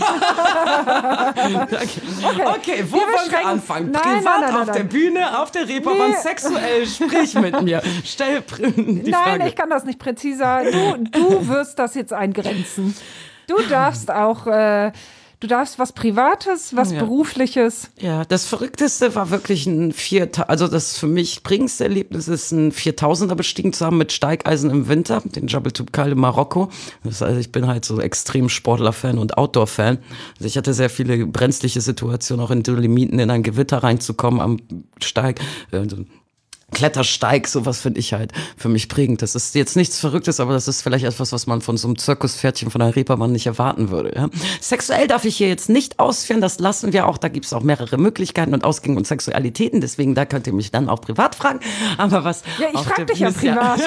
okay wo Wir wollen wir beschränken- anfangen? Nein, Privat nein, nein, auf nein, der nein. Bühne, auf der Reeperbahn, Nee. sexuell, sprich mit mir. Stell pr- die Nein, Frage. ich kann das nicht präziser. Du, du wirst das jetzt eingrenzen. Du darfst auch, äh, du darfst was Privates, was Ja. Berufliches. Ja, das Verrückteste war wirklich ein Vierta- also das für mich prägendste Erlebnis ist, ein viertausender bestiegen zu haben mit Steigeisen im Winter, den Jabal Toubkal in Marokko. Das heißt, ich bin halt so extrem Sportler-Fan und Outdoor-Fan. Also ich hatte sehr viele brenzliche Situationen, auch in Dolomiten in ein Gewitter reinzukommen am Steig. Also Klettersteig, sowas finde ich halt für mich prägend. Das ist jetzt nichts Verrücktes, aber das ist vielleicht etwas, was man von so einem Zirkuspferdchen von einer Reeperbahn nicht erwarten würde. Ja? Sexuell darf ich hier jetzt nicht ausführen, das lassen wir auch. Da gibt es auch mehrere Möglichkeiten und Ausgänge und Sexualitäten, deswegen da könnt ihr mich dann auch privat fragen. Aber was Ja, ich auf frage der dich ja Bühne ist, privat.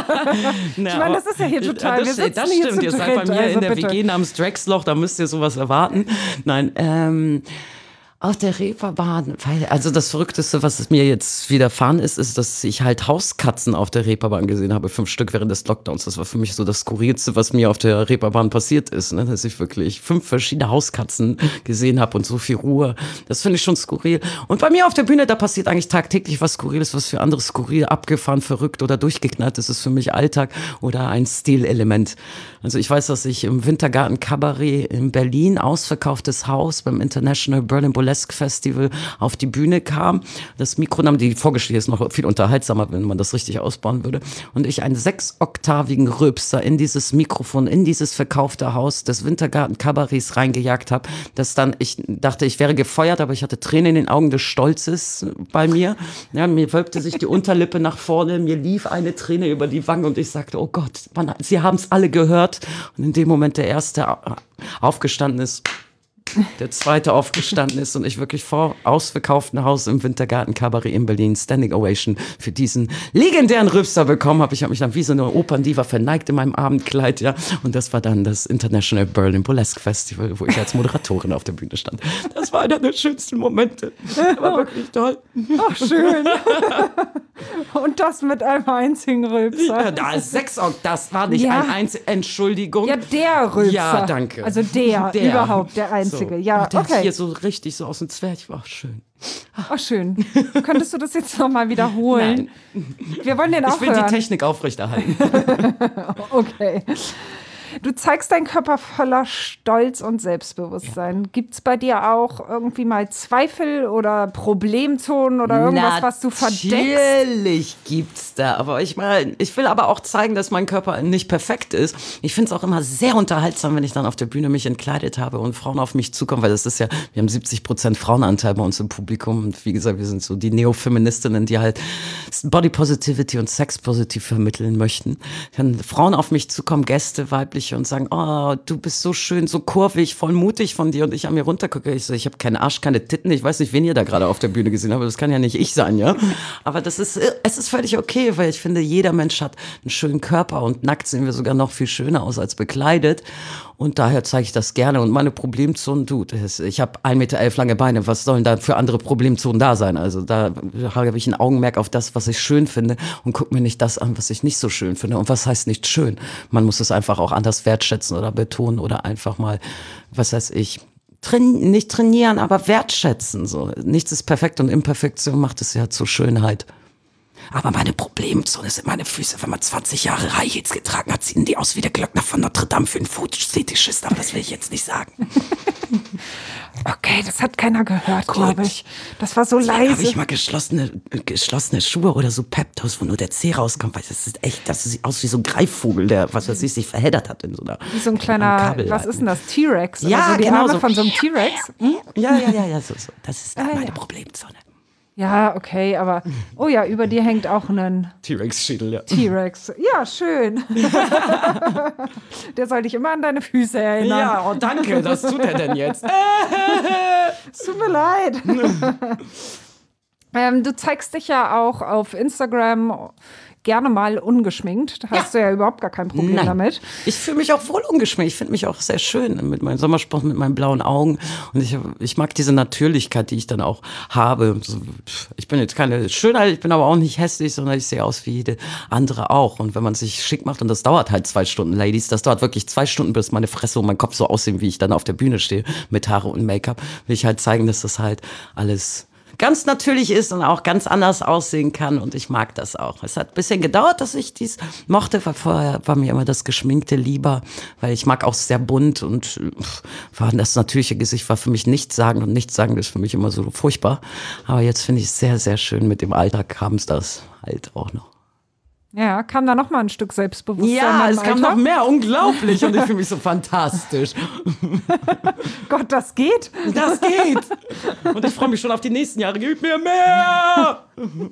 Na, Ich meine, das ist ja hier total- Das, wir sitzen das hier stimmt, zu ihr seid bei dritt, mir also in der bitte. W G namens Drexloch, da müsst ihr sowas erwarten. Nein, ähm... Auf der Reeperbahn, weil, also das Verrückteste, was es mir jetzt widerfahren ist, ist, dass ich halt Hauskatzen auf der Reeperbahn gesehen habe, fünf Stück während des Lockdowns. Das war für mich so das Skurrilste, was mir auf der Reeperbahn passiert ist, ne? Dass ich wirklich fünf verschiedene Hauskatzen gesehen habe und so viel Ruhe. Das finde ich schon skurril. Und bei mir auf der Bühne, da passiert eigentlich tagtäglich was Skurriles, was für andere skurril, abgefahren, verrückt oder durchgeknallt ist. Das ist für mich Alltag oder ein Stilelement. Also ich weiß, dass ich im Wintergarten Cabaret in Berlin, ausverkauftes Haus beim International Berlin Burlesque Festival, auf die Bühne kam. Das Mikro nahm, die Vorgeschichte ist noch viel unterhaltsamer, wenn man das richtig ausbauen würde. Und ich einen sechsoktavigen Rülpser in dieses Mikrofon, in dieses verkaufte Haus des Wintergarten Cabarets reingejagt habe, dass dann, ich dachte, ich wäre gefeuert, aber ich hatte Tränen in den Augen des Stolzes bei mir. Ja, mir wölbte sich die Unterlippe nach vorne, mir lief eine Träne über die Wange und ich sagte, oh Gott, man, sie haben es alle gehört. Und in dem Moment der Erste aufgestanden ist, der Zweite aufgestanden ist und ich wirklich vor ausverkauftem Haus im Wintergarten Cabaret in Berlin Standing Ovation für diesen legendären Rülpser bekommen habe. Ich habe mich dann wie so eine Operndiva verneigt in meinem Abendkleid, ja. Und das war dann das International Berlin Burlesque Festival, wo ich als Moderatorin auf der Bühne stand. Das war einer der schönsten Momente. Das war wirklich toll. Ach, schön. Und das mit einem einzigen Rülpser. Ja, da ist sechs Okt, das war nicht Ja. ein einziges, Entschuldigung. Ja, der Rülpser. Ja, danke. Also der, Der. überhaupt, der einzige. So. Ja, Und der okay. hier so richtig so aus dem Zwerch war schön. Ach, schön. Könntest du das jetzt nochmal wiederholen? Wir wollen den auch Ich will hören. die Technik aufrechterhalten. Okay. Du zeigst deinen Körper voller Stolz und Selbstbewusstsein. Gibt's bei dir auch irgendwie mal Zweifel oder Problemzonen oder irgendwas, was du verdeckst? Natürlich gibt's da, aber ich meine, ich will aber auch zeigen, dass mein Körper nicht perfekt ist. Ich finde es auch immer sehr unterhaltsam, wenn ich dann auf der Bühne mich entkleidet habe und Frauen auf mich zukommen, weil das ist ja, wir haben siebzig Prozent Frauenanteil bei uns im Publikum und wie gesagt, wir sind so die Neofeministinnen, die halt Body Positivity und Sex Positive vermitteln möchten. Wenn Frauen auf mich zukommen, Gäste, weibliche, und sagen, oh, du bist so schön, so kurvig, voll mutig von dir und ich an mir runtergucke, ich so, ich habe keinen Arsch, keine Titten, ich weiß nicht, wen ihr da gerade auf der Bühne gesehen habt, das kann ja nicht ich sein, ja, aber das ist, es ist völlig okay zeige, weil ich finde, jeder Mensch hat einen schönen Körper und nackt sehen wir sogar noch viel schöner aus als bekleidet. Und daher zeige ich das gerne. Und meine Problemzonen, du, das, ich habe ein Meter elf lange Beine. Was sollen da für andere Problemzonen da sein? Also da habe ich ein Augenmerk auf das, was ich schön finde und gucke mir nicht das an, was ich nicht so schön finde. Und was heißt nicht schön? Man muss es einfach auch anders wertschätzen oder betonen oder einfach mal, was weiß ich, train- nicht trainieren, aber wertschätzen. So. Nichts ist perfekt und Imperfektion macht es ja zur Schönheit. Aber meine Problemzone sind meine Füße. Wenn man zwanzig Jahre High Heels getragen hat, sehen die aus wie der Glöckner von Notre Dame für einen Fetischist. Aber das will ich jetzt nicht sagen. Okay, das hat keiner gehört, glaube ich. Das war so leise. Habe ich mal geschlossene, geschlossene Schuhe oder so Peptos, wo nur der Zeh rauskommt. Weil das ist echt, das sieht aus wie so ein Greifvogel, der, was weiß ich, sich verheddert hat in so einer. Wie so ein kleiner, was ist denn das? T-Rex? Ja, also die genau. Arme So. von so einem T-Rex? Ja, ja, ja, ja, so, so. Das ist Ah, meine ja. Problemzone. Ja, okay, aber oh ja, über dir hängt auch ein T-Rex-Schädel, ja. T-Rex. Ja, schön. Der soll dich immer an deine Füße erinnern. Ja, oh danke, das tut er denn jetzt. Es tut mir leid. ähm, du zeigst dich ja auch auf Instagram gerne mal ungeschminkt. Da hast ja. du ja überhaupt gar kein Problem Nein. damit. Ich fühle mich auch wohl ungeschminkt. Ich finde mich auch sehr schön mit meinem Sommersport, mit meinen blauen Augen. Und ich, ich mag diese Natürlichkeit, die ich dann auch habe. Ich bin jetzt keine Schönheit, ich bin aber auch nicht hässlich, sondern ich sehe aus wie jede andere auch. Und wenn man sich schick macht, und das dauert halt zwei Stunden, Ladies, das dauert wirklich zwei Stunden, bis meine Fresse und mein Kopf so aussehen, wie ich dann auf der Bühne stehe, mit Haare und Make-up, will ich halt zeigen, dass das halt alles ganz natürlich ist und auch ganz anders aussehen kann und ich mag das auch. Es hat ein bisschen gedauert, dass ich dies mochte, weil vorher war mir immer das Geschminkte lieber, weil ich mag auch sehr bunt und war das natürliche Gesicht war für mich nichtssagend und nichtssagend ist für mich immer so furchtbar. Aber jetzt finde ich es sehr, sehr schön, mit dem Alter kam es das halt auch noch. Ja, kam da noch mal ein Stück Selbstbewusstsein Ja, im es kam Alter? noch mehr, unglaublich und ich fühle mich so fantastisch. Gott, das geht? Das geht. Und ich freue mich schon auf die nächsten Jahre. Gib mir mehr!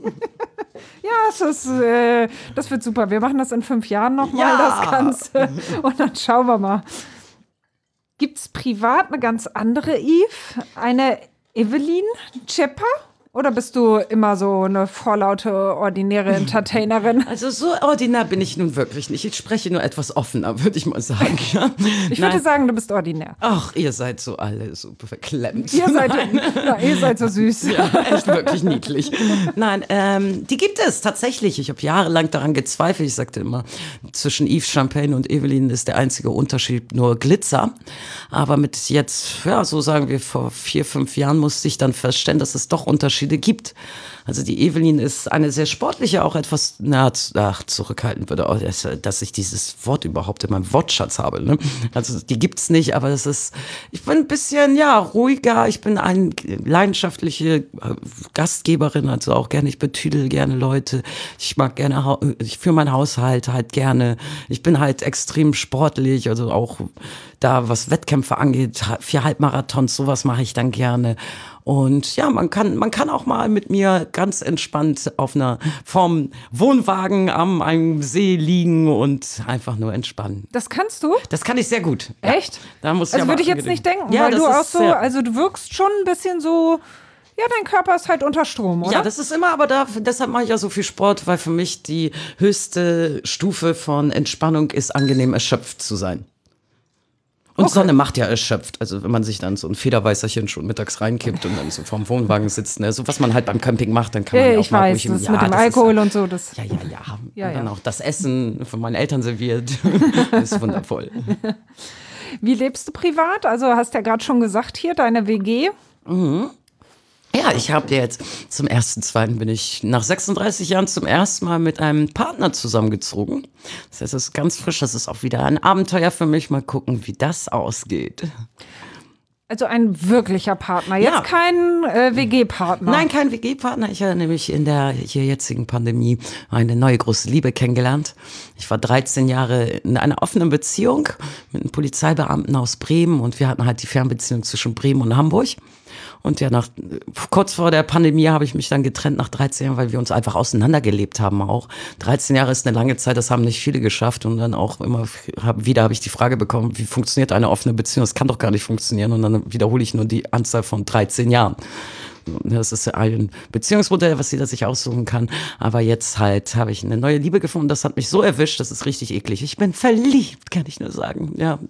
Ja, es ist, äh, das wird super. Wir machen das in fünf Jahren noch mal, Ja. das Ganze. Und dann schauen wir mal. Gibt es privat eine ganz andere Eve? Eine Evelyn Czepper? Oder bist du immer so eine vorlaute, ordinäre Entertainerin? Also so ordinär bin ich nun wirklich nicht. Ich spreche nur etwas offener, würde ich mal sagen. Ja? Ich Nein. würde sagen, du bist ordinär. Ach, ihr seid so alle so verklemmt. Ihr seid, na, ihr seid so süß. Ja, echt wirklich niedlich. Nein, ähm, die gibt es tatsächlich. Ich habe jahrelang daran gezweifelt. Ich sagte immer, zwischen Yves Champagne und Evelyn ist der einzige Unterschied nur Glitzer. Aber mit jetzt, ja, so sagen wir, vor vier, fünf Jahren musste ich dann feststellen, dass es doch Unterschiede gibt. Also die Evelyn ist eine sehr sportliche, auch etwas, na, ach, zurückhaltend würde auch, dass ich dieses Wort überhaupt in meinem Wortschatz habe. Ne? Also die gibt's nicht, aber das ist, ich bin ein bisschen, ja, ruhiger. Ich bin eine leidenschaftliche Gastgeberin, also auch gerne, ich betüdel gerne Leute. Ich mag gerne, ich führe meinen Haushalt halt gerne. Ich bin halt extrem sportlich, also auch da, was Wettkämpfe angeht, vier Halbmarathons, sowas mache ich dann gerne. Und ja, man kann, man kann auch mal mit mir ganz entspannt auf einer vorm Wohnwagen am einem See liegen und einfach nur entspannen. Das kannst du? Das kann ich sehr gut. Ja. Echt? Da muss ich also aber würde ich jetzt angenehm. nicht denken, Ja, weil das du ist auch so, sehr- also du wirkst schon ein bisschen so, ja, dein Körper ist halt unter Strom, oder? Ja, das ist immer, aber da, deshalb mache ich ja so viel Sport, weil für mich die höchste Stufe von Entspannung ist, angenehm erschöpft zu sein. Und Okay. Sonne macht ja erschöpft. Also wenn man sich dann so ein Federweißerchen schon mittags reinkippt und dann so vorm Wohnwagen sitzt, ne, so was man halt beim Camping macht, dann kann man Ja, ja auch ich mal weiß, ruhig im- das ja, mit dem das ist Alkohol ja- und so, das. Ja, ja, ja. Ja, und dann ja. auch das Essen von meinen Eltern serviert. ist wundervoll. Wie lebst du privat? Also hast ja gerade schon gesagt hier, deine W G. Ja, ich habe jetzt zum ersten, zweiten bin ich nach sechsunddreißig Jahren zum ersten Mal mit einem Partner zusammengezogen. Das heißt, es ist ganz frisch, das ist auch wieder ein Abenteuer für mich. Mal gucken, wie das ausgeht. Also ein wirklicher Partner, jetzt Ja. kein äh, W G-Partner. Nein, kein W G-Partner. Ich habe nämlich in der hier jetzigen Pandemie eine neue große Liebe kennengelernt. Ich war dreizehn Jahre in einer offenen Beziehung mit einem Polizeibeamten aus Bremen und wir hatten halt die Fernbeziehung zwischen Bremen und Hamburg. Und ja, nach, kurz vor der Pandemie habe ich mich dann getrennt nach dreizehn Jahren, weil wir uns einfach auseinandergelebt haben auch. dreizehn Jahre ist eine lange Zeit, das haben nicht viele geschafft. Und dann auch immer hab, wieder habe ich die Frage bekommen, wie funktioniert eine offene Beziehung? Das kann doch gar nicht funktionieren. Und dann wiederhole ich nur die Anzahl von dreizehn Jahren. Das ist ein Beziehungsmodell, was jeder sich aussuchen kann. Aber jetzt halt habe ich eine neue Liebe gefunden. Das hat mich so erwischt, das ist richtig eklig. Ich bin verliebt, kann ich nur sagen. Ja.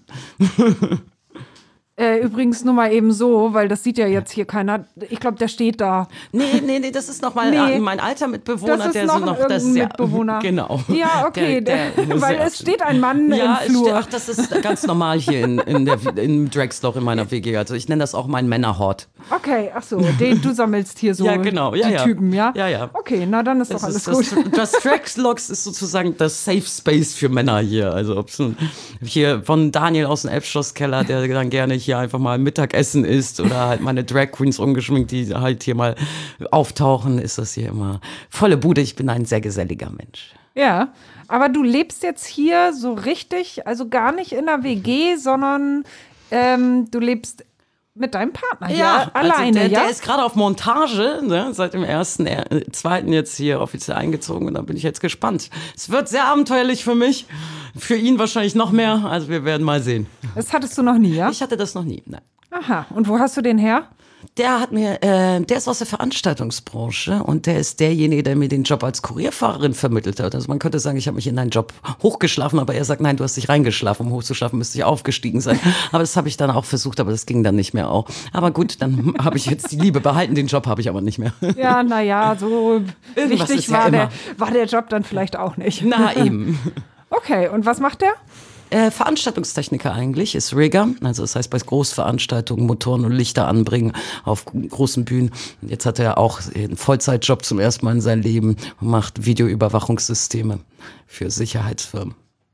Äh, übrigens nur mal eben so, weil das sieht ja jetzt hier keiner. Ich glaube, der steht da. Nee, nee, nee, das ist noch mal Nee. mein alter Mitbewohner, Das ist der noch so noch irgendein das ja, Mitbewohner. Genau. Ja, okay, Der, der, der, weil sehr- es steht ein Mann ja, im es Flur. steht, ach, das ist ganz normal hier in, in der, im Dragstore in meiner W G. Also ich nenne das auch mein Männerhort. Okay, ach so, den, du sammelst hier so Ja, genau, ja, die ja. Typen, ja? Ja, ja. Okay, na dann ist Das, doch alles ist, gut. das, das Dragstlogs ist sozusagen das Safe Space für Männer hier. Also ob's nun hier von Daniel aus dem Elbschlosskeller, der dann gerne hier einfach mal Mittagessen isst, oder halt meine Drag Queens ungeschminkt, die halt hier mal auftauchen, ist das hier immer volle Bude. Ich bin ein sehr geselliger Mensch. Ja, aber du lebst jetzt hier so richtig, also gar nicht in der W G, sondern ähm, du lebst mit deinem Partner, ja, also alleine, der, ja? der ist gerade auf Montage, ne, seit dem ersten, äh, zweiten jetzt hier offiziell eingezogen, und da bin ich jetzt gespannt. Es wird sehr abenteuerlich für mich, für ihn wahrscheinlich noch mehr, also wir werden mal sehen. Das hattest du noch nie, ja? Ich hatte das noch nie, nein. Aha, und wo hast du den her? Der hat mir, äh, der ist aus der Veranstaltungsbranche, und der ist derjenige, der mir den Job als Kurierfahrerin vermittelt hat. Also man könnte sagen, ich habe mich in einen Job hochgeschlafen, aber er sagt, nein, du hast dich reingeschlafen. Um hochzuschlafen, müsste ich aufgestiegen sein. Aber das habe ich dann auch versucht, aber das ging dann nicht mehr auch. Aber gut, dann habe ich jetzt die Liebe behalten, den Job habe ich aber nicht mehr. Ja, naja, so Irgendwas wichtig ist ja war, der, immer. war der Job dann vielleicht auch nicht. Na eben. Okay, und was macht der? Äh, Veranstaltungstechniker eigentlich, ist Rigger, also das heißt bei Großveranstaltungen Motoren und Lichter anbringen auf großen Bühnen. Jetzt hat er auch einen Vollzeitjob zum ersten Mal in seinem Leben und macht Videoüberwachungssysteme für Sicherheitsfirmen.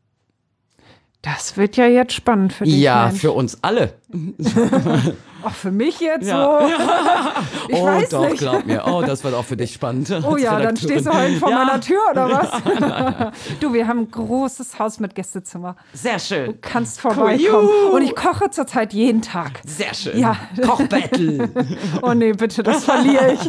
Das wird ja jetzt spannend für dich, Ja, Mensch. für uns alle. Auch für mich jetzt Ja. so. Ich oh, weiß doch, nicht. glaub mir. Oh, das wird auch für dich spannend. Oh als ja, dann Redakteurin. stehst du heute vor Ja. meiner Tür, oder was? Du, wir haben ein großes Haus mit Gästezimmer. Sehr schön. Du kannst vorbeikommen. Juhu. Und ich koche zurzeit jeden Tag. Sehr schön. Ja. Kochbattle. Oh nee, bitte, das verliere ich.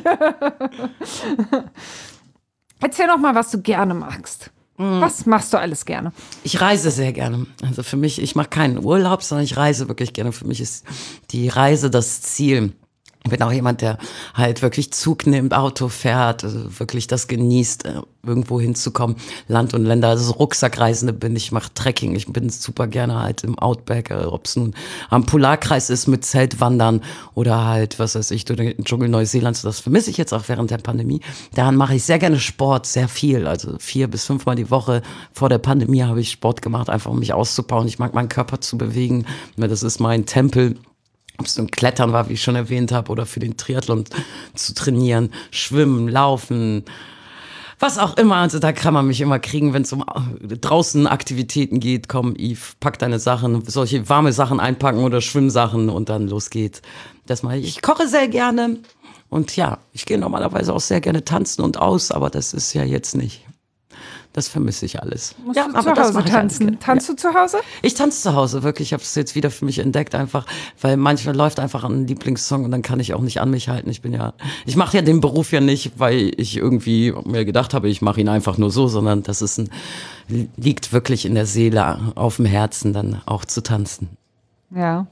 Erzähl doch mal, was du gerne magst. Was machst du alles gerne? Ich reise sehr gerne. Also für mich, ich mache keinen Urlaub, sondern ich reise wirklich gerne. Für mich ist die Reise das Ziel. Ich bin auch jemand, der halt wirklich Zug nimmt, Auto fährt, also wirklich das genießt, irgendwo hinzukommen, Land und Länder. Also so Rucksackreisende bin ich, mache Trekking. Ich bin super gerne halt im Outback, ob es nun am Polarkreis ist mit Zeltwandern oder halt, was weiß ich, durch den Dschungel Neuseelands. Das vermisse ich jetzt auch während der Pandemie. Daran mache ich sehr gerne Sport, sehr viel. Also vier bis fünfmal die Woche vor der Pandemie habe ich Sport gemacht, einfach um mich auszubauen. Ich mag meinen Körper zu bewegen. Das ist mein Tempel. Ob es nun Klettern war, wie ich schon erwähnt habe, oder für den Triathlon zu trainieren, schwimmen, laufen, was auch immer. Also da kann man mich immer kriegen, wenn es um draußen Aktivitäten geht. Komm, Yves, pack deine Sachen, solche warme Sachen einpacken oder Schwimmsachen und dann los geht's. Das mache ich. Ich koche sehr gerne und ja, ich gehe normalerweise auch sehr gerne tanzen und aus, aber das ist ja jetzt nicht. Das vermisse ich alles. Musst ja, du aber zu das Hause mache ich alles tanzen? gerne. Tanzt du zu Hause? Ich tanze zu Hause, wirklich. Ich habe es jetzt wieder für mich entdeckt, einfach, weil manchmal läuft einfach ein Lieblingssong und dann kann ich auch nicht an mich halten. Ich bin ja, ich mache ja den Beruf ja nicht, weil ich irgendwie mir gedacht habe, ich mache ihn einfach nur so, sondern das ist ein, liegt wirklich in der Seele, auf dem Herzen, dann auch zu tanzen. Ja.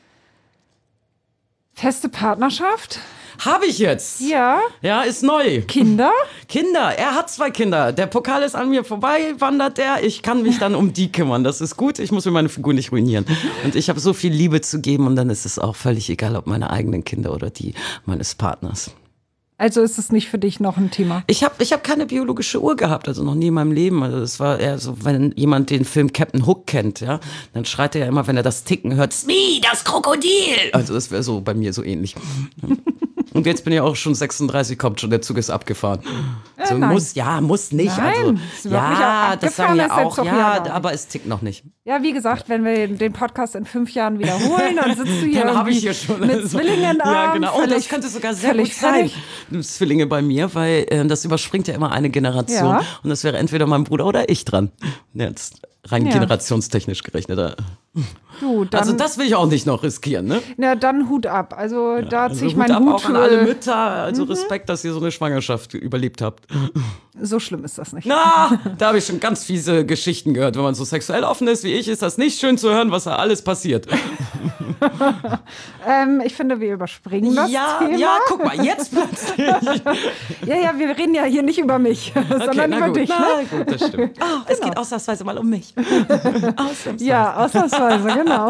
Feste Partnerschaft? Habe ich jetzt? Ja. Ja, ist neu. Kinder? Kinder, er hat zwei Kinder. Der Pokal ist an mir vorbei, wandert der. Ich kann mich dann um die kümmern. Das ist gut. Ich muss mir meine Figur nicht ruinieren. Und ich habe so viel Liebe zu geben und dann ist es auch völlig egal, ob meine eigenen Kinder oder die meines Partners. Also ist es nicht für dich noch ein Thema? Ich habe ich hab keine biologische Uhr gehabt, also noch nie in meinem Leben. Also es war eher so, wenn jemand den Film Captain Hook kennt, ja, dann schreit er ja immer, wenn er das Ticken hört, Smee, das Krokodil! Also das wäre so bei mir so ähnlich. Und jetzt bin ich auch schon sechsunddreißig, kommt schon, der Zug ist abgefahren. Äh, so nein. muss, ja, muss nicht. Nein, also, ist überhaupt nicht ja, auch das sagen abgefahren, ja ist jetzt auch, doch ja, ja gar aber es tickt noch nicht. Ja, wie gesagt, wenn wir den Podcast in fünf Jahren wiederholen, dann sitzt du hier, Dann habe ich irgendwie hier schon mit also, Zwillingen Ja, Arm, genau. Oh, völlig, das könnte sogar sehr völlig gut sein. fertig. Zwillinge bei mir, weil äh, das überspringt ja immer eine Generation. Ja. Und das wäre entweder mein Bruder oder ich dran. Jetzt rein Ja. generationstechnisch gerechnet. äh. Du, dann, Also das will ich auch nicht noch riskieren, ne? na, dann Hut ab. Also da Also ziehe ich Hut meinen ab Hut. auch an alle äh, Mütter. Also Respekt, dass ihr so eine Schwangerschaft überlebt habt. So schlimm ist das nicht. Na, da habe ich schon ganz fiese Geschichten gehört. Wenn man so sexuell offen ist wie ich, ist das nicht schön zu hören, was da alles passiert. ähm, ich finde, wir überspringen das ja, Thema. Ja, guck mal, jetzt plötzlich. ja, ja, wir reden ja hier nicht über mich, sondern okay, über gut. dich. Ne? Na gut, das stimmt. Oh, es genau. geht ausnahmsweise mal um mich. ausnahmsweise. Ja, ausnahmsweise, genau.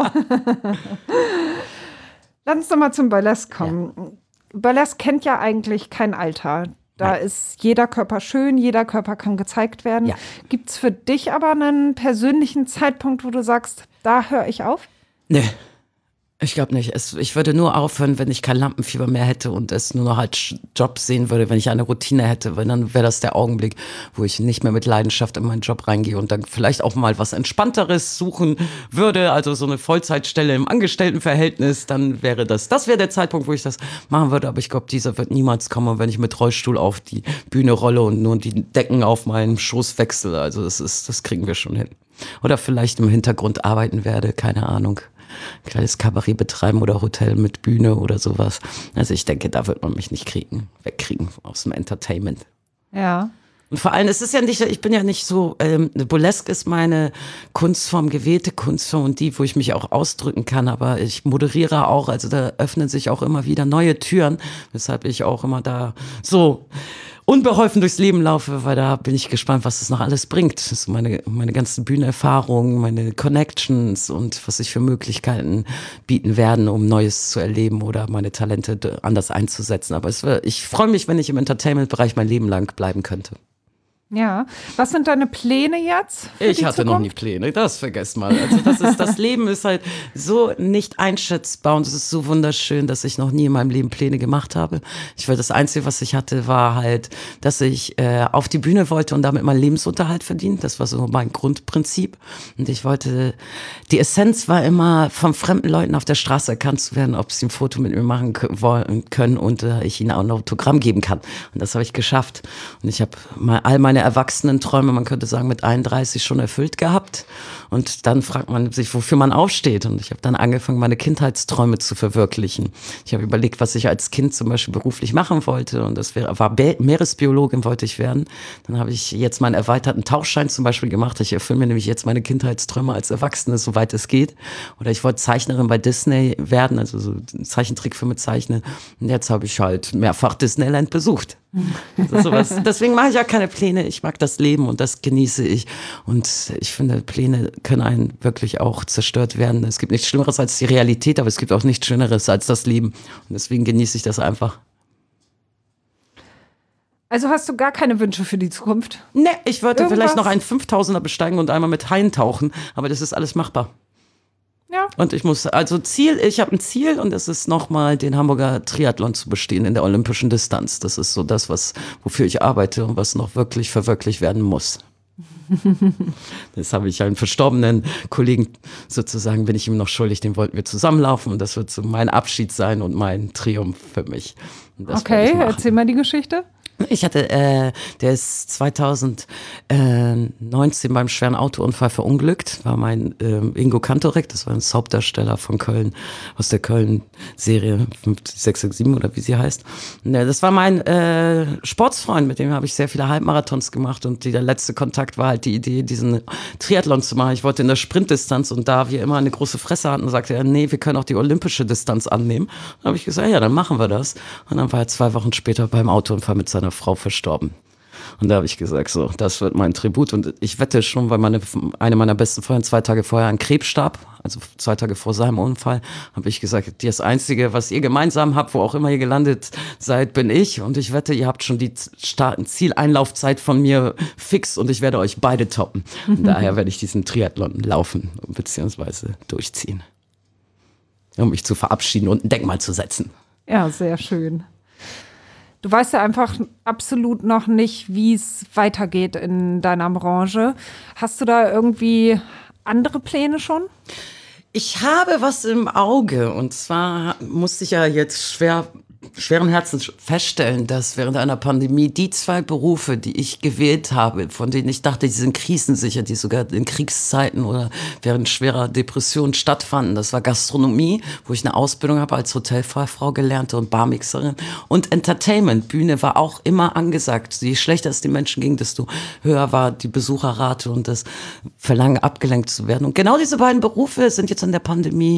Lass uns doch mal zum Burlesque kommen. Ja. Burlesque kennt ja eigentlich kein Alter. Da Nein. ist jeder Körper schön, jeder Körper kann gezeigt werden. Ja. Gibt es für dich aber einen persönlichen Zeitpunkt, wo du sagst, da höre ich auf? Nee. Ich glaube nicht. Es, ich würde nur aufhören, wenn ich kein Lampenfieber mehr hätte und es nur noch als Job sehen würde, wenn ich eine Routine hätte. Weil dann wäre das der Augenblick, wo ich nicht mehr mit Leidenschaft in meinen Job reingehe und dann vielleicht auch mal was Entspannteres suchen würde. Also so eine Vollzeitstelle im Angestelltenverhältnis. Dann wäre das, das wäre der Zeitpunkt, wo ich das machen würde. Aber ich glaube, dieser wird niemals kommen, wenn ich mit Rollstuhl auf die Bühne rolle und nur die Decken auf meinen Schoß wechsle. Also das ist, das kriegen wir schon hin. Oder vielleicht im Hintergrund arbeiten werde, keine Ahnung. Kleines Kabarett betreiben oder Hotel mit Bühne oder sowas. Also ich denke, da wird man mich nicht kriegen, wegkriegen aus dem Entertainment. Ja. Und vor allem, es ist ja nicht, ich bin ja nicht so, ähm, Burlesque ist meine Kunstform, gewählte Kunstform und die, wo ich mich auch ausdrücken kann, aber ich moderiere auch, also da öffnen sich auch immer wieder neue Türen, weshalb ich auch immer da so unbeholfen durchs Leben laufe, weil da bin ich gespannt, was es noch alles bringt. Das ist meine, meine ganzen Bühnenerfahrungen, meine Connections und was sich für Möglichkeiten bieten werden, um Neues zu erleben oder meine Talente anders einzusetzen. Aber es wär, ich freue mich, wenn ich im Entertainment-Bereich mein Leben lang bleiben könnte. Ja, was sind deine Pläne jetzt? Ich hatte Zukunft? noch nie Pläne, das vergesst mal. Also das ist, das Leben ist halt so nicht einschätzbar und es ist so wunderschön, dass ich noch nie in meinem Leben Pläne gemacht habe. Ich war das Einzige, was ich hatte, war halt, dass ich äh, auf die Bühne wollte und damit meinen Lebensunterhalt verdienen. Das war so mein Grundprinzip. Und ich wollte, die Essenz war immer, von fremden Leuten auf der Straße erkannt zu werden, ob sie ein Foto mit mir machen wollen können und äh, ich ihnen auch ein Autogramm geben kann. Und das habe ich geschafft. Und ich habe mal all meine Erwachsenenträume, man könnte sagen, mit einunddreißig schon erfüllt gehabt. Und dann fragt man sich, wofür man aufsteht. Und ich habe dann angefangen, meine Kindheitsträume zu verwirklichen. Ich habe überlegt, was ich als Kind zum Beispiel beruflich machen wollte. Und das wär, war Be- Meeresbiologin wollte ich werden. Dann habe ich jetzt meinen erweiterten Tauchschein zum Beispiel gemacht. Ich erfülle mir nämlich jetzt meine Kindheitsträume als Erwachsene, soweit es geht. Oder ich wollte Zeichnerin bei Disney werden, also so Zeichentrickfilme zeichnen. Und jetzt habe ich halt mehrfach Disneyland besucht. Sowas. Deswegen mache ich ja keine Pläne. Ich mag das Leben und das genieße ich. Und ich finde, Pläne können einen wirklich auch zerstört werden. Es gibt nichts Schlimmeres als die Realität, aber es gibt auch nichts Schöneres als das Leben. Und deswegen genieße ich das einfach. Also hast du gar keine Wünsche für die Zukunft? Ne, ich wollte Irgendwas? vielleicht noch einen Fünftausender besteigen und einmal mit Haien tauchen. Aber das ist alles machbar. Ja. Und ich muss, also Ziel, ich habe ein Ziel und das ist nochmal den Hamburger Triathlon zu bestehen in der olympischen Distanz. Das ist so das, was, wofür ich arbeite und was noch wirklich verwirklicht werden muss. Das habe ich einen verstorbenen Kollegen sozusagen, bin ich ihm noch schuldig, den wollten wir zusammenlaufen und das wird so mein Abschied sein und mein Triumph für mich. Okay, erzähl mal die Geschichte. Ich hatte, äh, der ist zweitausendneunzehn beim schweren Autounfall verunglückt, war mein ähm, Ingo Kantorek, das war ein Hauptdarsteller von Köln, aus der Köln-Serie fünfzig, sechs sechs sieben oder wie sie heißt. Und, äh, das war mein äh, Sportsfreund, mit dem habe ich sehr viele Halbmarathons gemacht und die, der letzte Kontakt war halt die Idee, diesen Triathlon zu machen. Ich wollte in der Sprintdistanz und da wir immer eine große Fresse hatten, sagte er, nee, wir können auch die olympische Distanz annehmen. Dann habe ich gesagt, ja, dann machen wir das. Und dann war er zwei Wochen später beim Autounfall mit seiner Frau verstorben. Und da habe ich gesagt, so, das wird mein Tribut. Und ich wette schon, weil meine, eine meiner besten Freunde zwei Tage vorher an Krebs starb, also zwei Tage vor seinem Unfall, habe ich gesagt, das Einzige, was ihr gemeinsam habt, wo auch immer ihr gelandet seid, bin ich. Und ich wette, ihr habt schon die Zieleinlaufzeit von mir fix und ich werde euch beide toppen. Und daher werde ich diesen Triathlon laufen bzw. durchziehen, um mich zu verabschieden und ein Denkmal zu setzen. Ja, sehr schön. Du weißt ja einfach absolut noch nicht, wie es weitergeht in deiner Branche. Hast du da irgendwie andere Pläne schon? Ich habe was im Auge und zwar musste ich ja jetzt schwer schweren Herzens feststellen, dass während einer Pandemie die zwei Berufe, die ich gewählt habe, von denen ich dachte, die sind krisensicher, die sogar in Kriegszeiten oder während schwerer Depression stattfanden, das war Gastronomie, wo ich eine Ausbildung habe als Hotelfachfrau gelernte und Barmixerin, und Entertainment. Bühne war auch immer angesagt. Je schlechter es den Menschen ging, desto höher war die Besucherrate und das Verlangen, abgelenkt zu werden. Und genau diese beiden Berufe sind jetzt in der Pandemie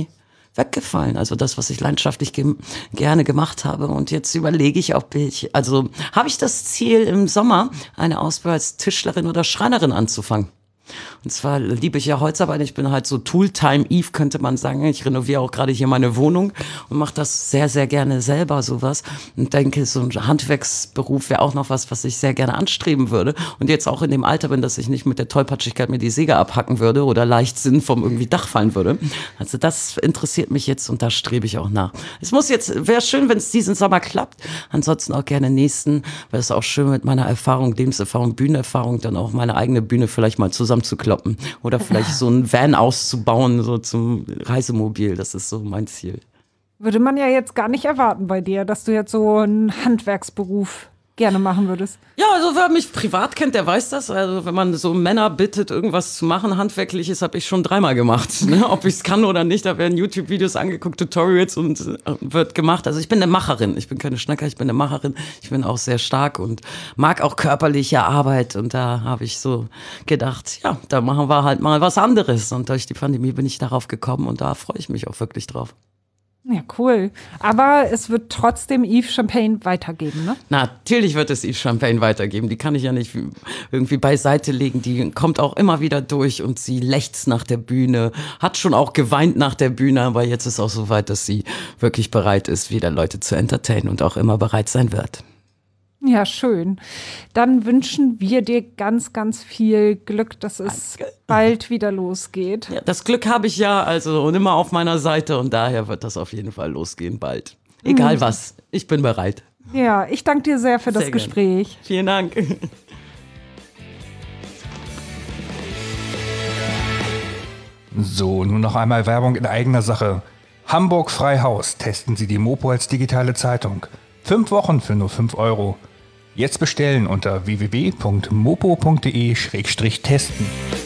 weggefallen. Also das, was ich leidenschaftlich ge- gerne gemacht habe. Und jetzt überlege ich, ob ich, also habe ich das Ziel im Sommer, eine Ausbildung als Tischlerin oder Schreinerin anzufangen. Und zwar liebe ich ja Holzarbeit. Ich bin halt so Tooltime-Eve, könnte man sagen. Ich renoviere auch gerade hier meine Wohnung und mache das sehr, sehr gerne selber sowas. Und denke, so ein Handwerksberuf wäre auch noch was, was ich sehr gerne anstreben würde. Und jetzt auch in dem Alter bin, dass ich nicht mit der Tollpatschigkeit mir die Säge abhacken würde oder Leichtsinn vom irgendwie Dach fallen würde. Also das interessiert mich jetzt und da strebe ich auch nach. Es muss jetzt, wäre schön, wenn es diesen Sommer klappt. Ansonsten auch gerne nächsten, weil es auch schön mit meiner Erfahrung, Lebenserfahrung, Bühnenerfahrung, dann auch meine eigene Bühne vielleicht mal zusammen zu kloppen oder vielleicht so ein Van auszubauen, so zum Reisemobil. Das ist so mein Ziel. Würde man ja jetzt gar nicht erwarten bei dir, dass du jetzt so einen Handwerksberuf gerne machen würdest. Ja, also wer mich privat kennt, der weiß das. Also wenn man so Männer bittet, irgendwas zu machen, Handwerkliches, habe ich schon dreimal gemacht. Ne? Ob ich es kann oder nicht, da werden YouTube-Videos angeguckt, Tutorials und äh, wird gemacht. Also ich bin eine Macherin. Ich bin keine Schnacker, ich bin eine Macherin. Ich bin auch sehr stark und mag auch körperliche Arbeit. Und da habe ich so gedacht, ja, da machen wir halt mal was anderes. Und durch die Pandemie bin ich darauf gekommen und da freue ich mich auch wirklich drauf. Ja, cool. Aber es wird trotzdem Yves Champagne weitergeben, ne? Natürlich wird es Yves Champagne weitergeben. Die kann ich ja nicht irgendwie beiseite legen. Die kommt auch immer wieder durch und sie lechzt nach der Bühne, hat schon auch geweint nach der Bühne, aber jetzt ist auch so weit, dass sie wirklich bereit ist, wieder Leute zu entertainen und auch immer bereit sein wird. Ja, schön. Dann wünschen wir dir ganz, ganz viel Glück, dass es Danke. bald wieder losgeht. Ja, das Glück habe ich ja, also und immer auf meiner Seite und daher wird das auf jeden Fall losgehen bald. Egal mhm. was, ich bin bereit. Ja, ich danke dir sehr für sehr das Gespräch. Gern. Vielen Dank. So, nun noch einmal Werbung in eigener Sache. Hamburg Freihaus, testen Sie die Mopo als digitale Zeitung. Fünf Wochen für nur fünf Euro. Jetzt bestellen unter w w w punkt mopo punkt de Schrägstrich testen.